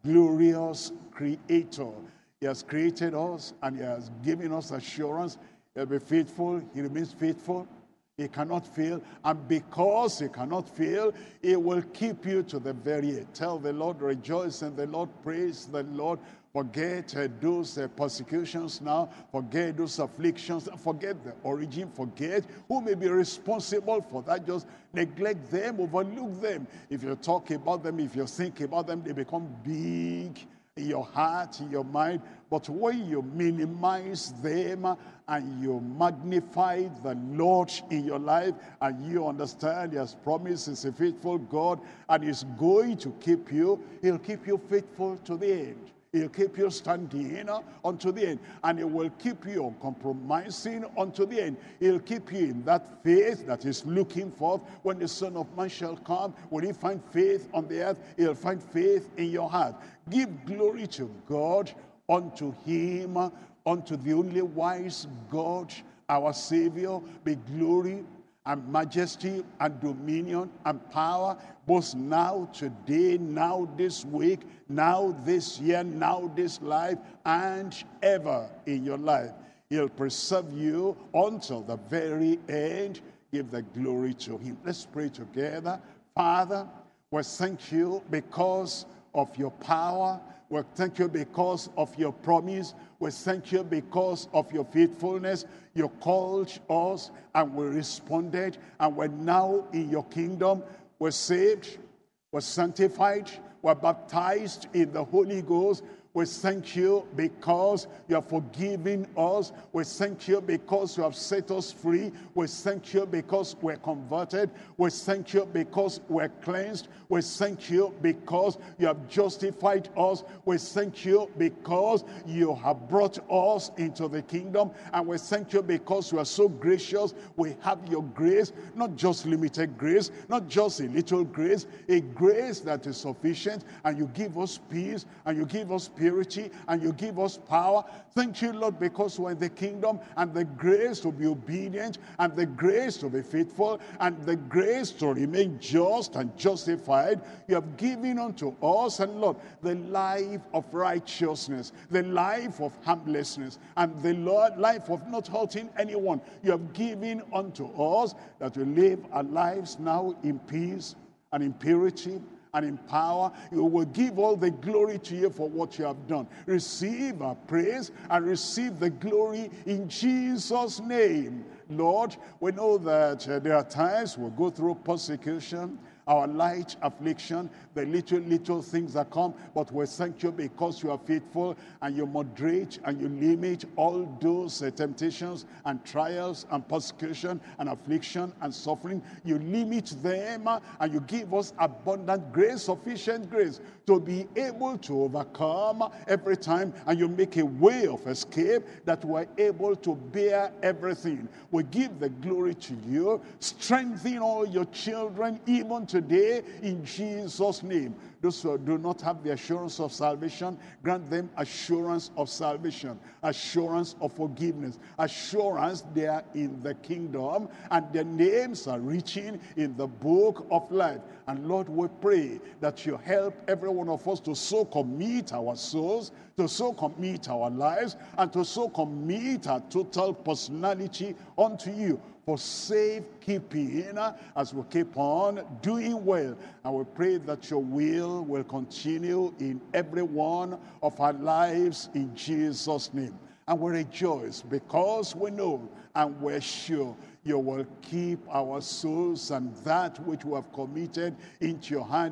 glorious creator. He has created us and he has given us assurance. He'll be faithful. He remains faithful. He cannot fail. And because he cannot fail, he will keep you to the very end. Tell the Lord, rejoice in the Lord, praise the Lord. Forget uh, those uh, persecutions now. Forget those afflictions. Forget the origin. Forget who may be responsible for that. Just neglect them, overlook them. If you talk about them, if you think about them, they become big in your heart, in your mind. But when you minimize them and you magnify the Lord in your life and you understand he has promised, he's a faithful God and he's going to keep you, he'll keep you faithful to the end. He'll keep you standing unto the end. And he will keep you uncompromising unto the end. He'll keep you in that faith that is looking forth. When the Son of Man shall come, will he find faith on the earth? He'll find faith in your heart. Give glory to God, unto him, unto the only wise God, our Savior, be glory and majesty and dominion and power, both now, today, now this week, now this year, now this life, and ever in your life. He'll preserve you until the very end. Give the glory to him. Let's pray together. Father, we thank you because of your power. We thank you because of your promise. We thank you because of your faithfulness. You called us and we responded, and we're now in your kingdom. We're saved, we're sanctified, we're baptized in the Holy Ghost. We thank you because you have forgiven us. We thank you because you have set us free. We thank you because we're converted. We thank you because we're cleansed. We thank you because you have justified us. We thank you because you have brought us into the kingdom. And we thank you because you are so gracious. We have your grace, not just limited grace, not just a little grace, a grace that is sufficient. And you give us peace, and you give us peace, purity, and you give us power. Thank you, Lord, because we're in the kingdom, and the grace to be obedient, and the grace to be faithful, and the grace to remain just and justified. You have given unto us, and Lord, the life of righteousness, the life of harmlessness, and the Lord, life of not hurting anyone. You have given unto us that we live our lives now in peace and in purity and in power. You will give all the glory to you for what you have done. Receive our praise and receive the glory in Jesus' name. Lord, we know that uh, there are times we'll go through persecution, our light affliction, the little, little things that come, but we thank you because you are faithful and you moderate and you limit all those uh, temptations and trials and persecution and affliction and suffering. You limit them uh, and you give us abundant grace, sufficient grace to be able to overcome every time, and you make a way of escape that we're able to bear everything. We give the glory to you. Strengthen all your children even today in Jesus' name. Those who do not have the assurance of salvation, grant them assurance of salvation, assurance of forgiveness, assurance they are in the kingdom and their names are written in the book of life. And Lord, we pray that you help every one of us to so commit our souls, to so commit our lives, and to so commit our total personality unto you for safekeeping as we keep on doing well. And we pray that your will will continue in every one of our lives in Jesus' name. And we rejoice because we know and we're sure you will keep our souls and that which we have committed into your hand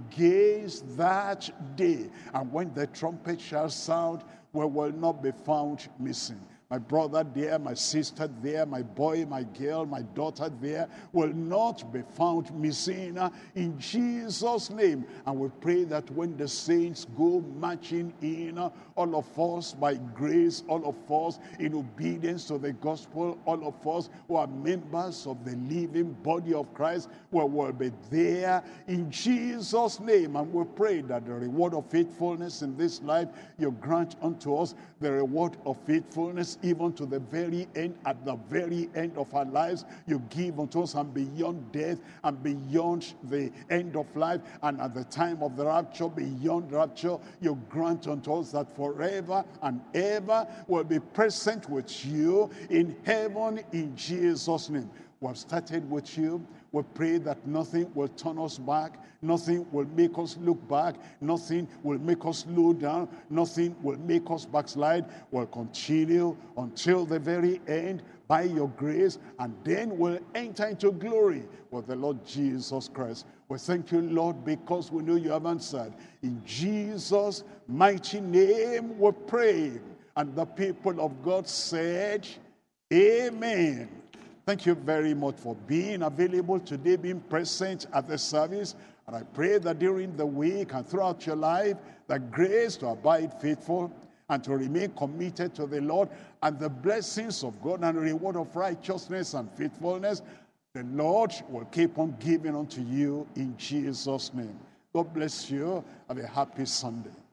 against that day. And when the trumpet shall sound, we will not be found missing. My brother there, my sister there, my boy, my girl, my daughter there will not be found missing in Jesus' name. And we pray that when the saints go marching in, all of us by grace, all of us in obedience to the gospel, all of us who are members of the living body of Christ, we will be there in Jesus' name. And we pray that the reward of faithfulness in this life you grant unto us, the reward of faithfulness even to the very end, at the very end of our lives, you give unto us, and beyond death, and beyond the end of life, and at the time of the rapture, beyond rapture, you grant unto us that forever and ever will be present with you in heaven in Jesus' name. We have started with you. We pray that nothing will turn us back. Nothing will make us look back. Nothing will make us slow down. Nothing will make us backslide. We'll continue until the very end by your grace, and then we'll enter into glory with the Lord Jesus Christ. We thank you, Lord, because we know you have answered. In Jesus' mighty name we pray. And the people of God said, amen. Thank you very much for being available today, being present at the service. And I pray that during the week and throughout your life, the grace to abide faithful and to remain committed to the Lord, and the blessings of God and the reward of righteousness and faithfulness, the Lord will keep on giving unto you in Jesus' name. God bless you. Have a happy Sunday.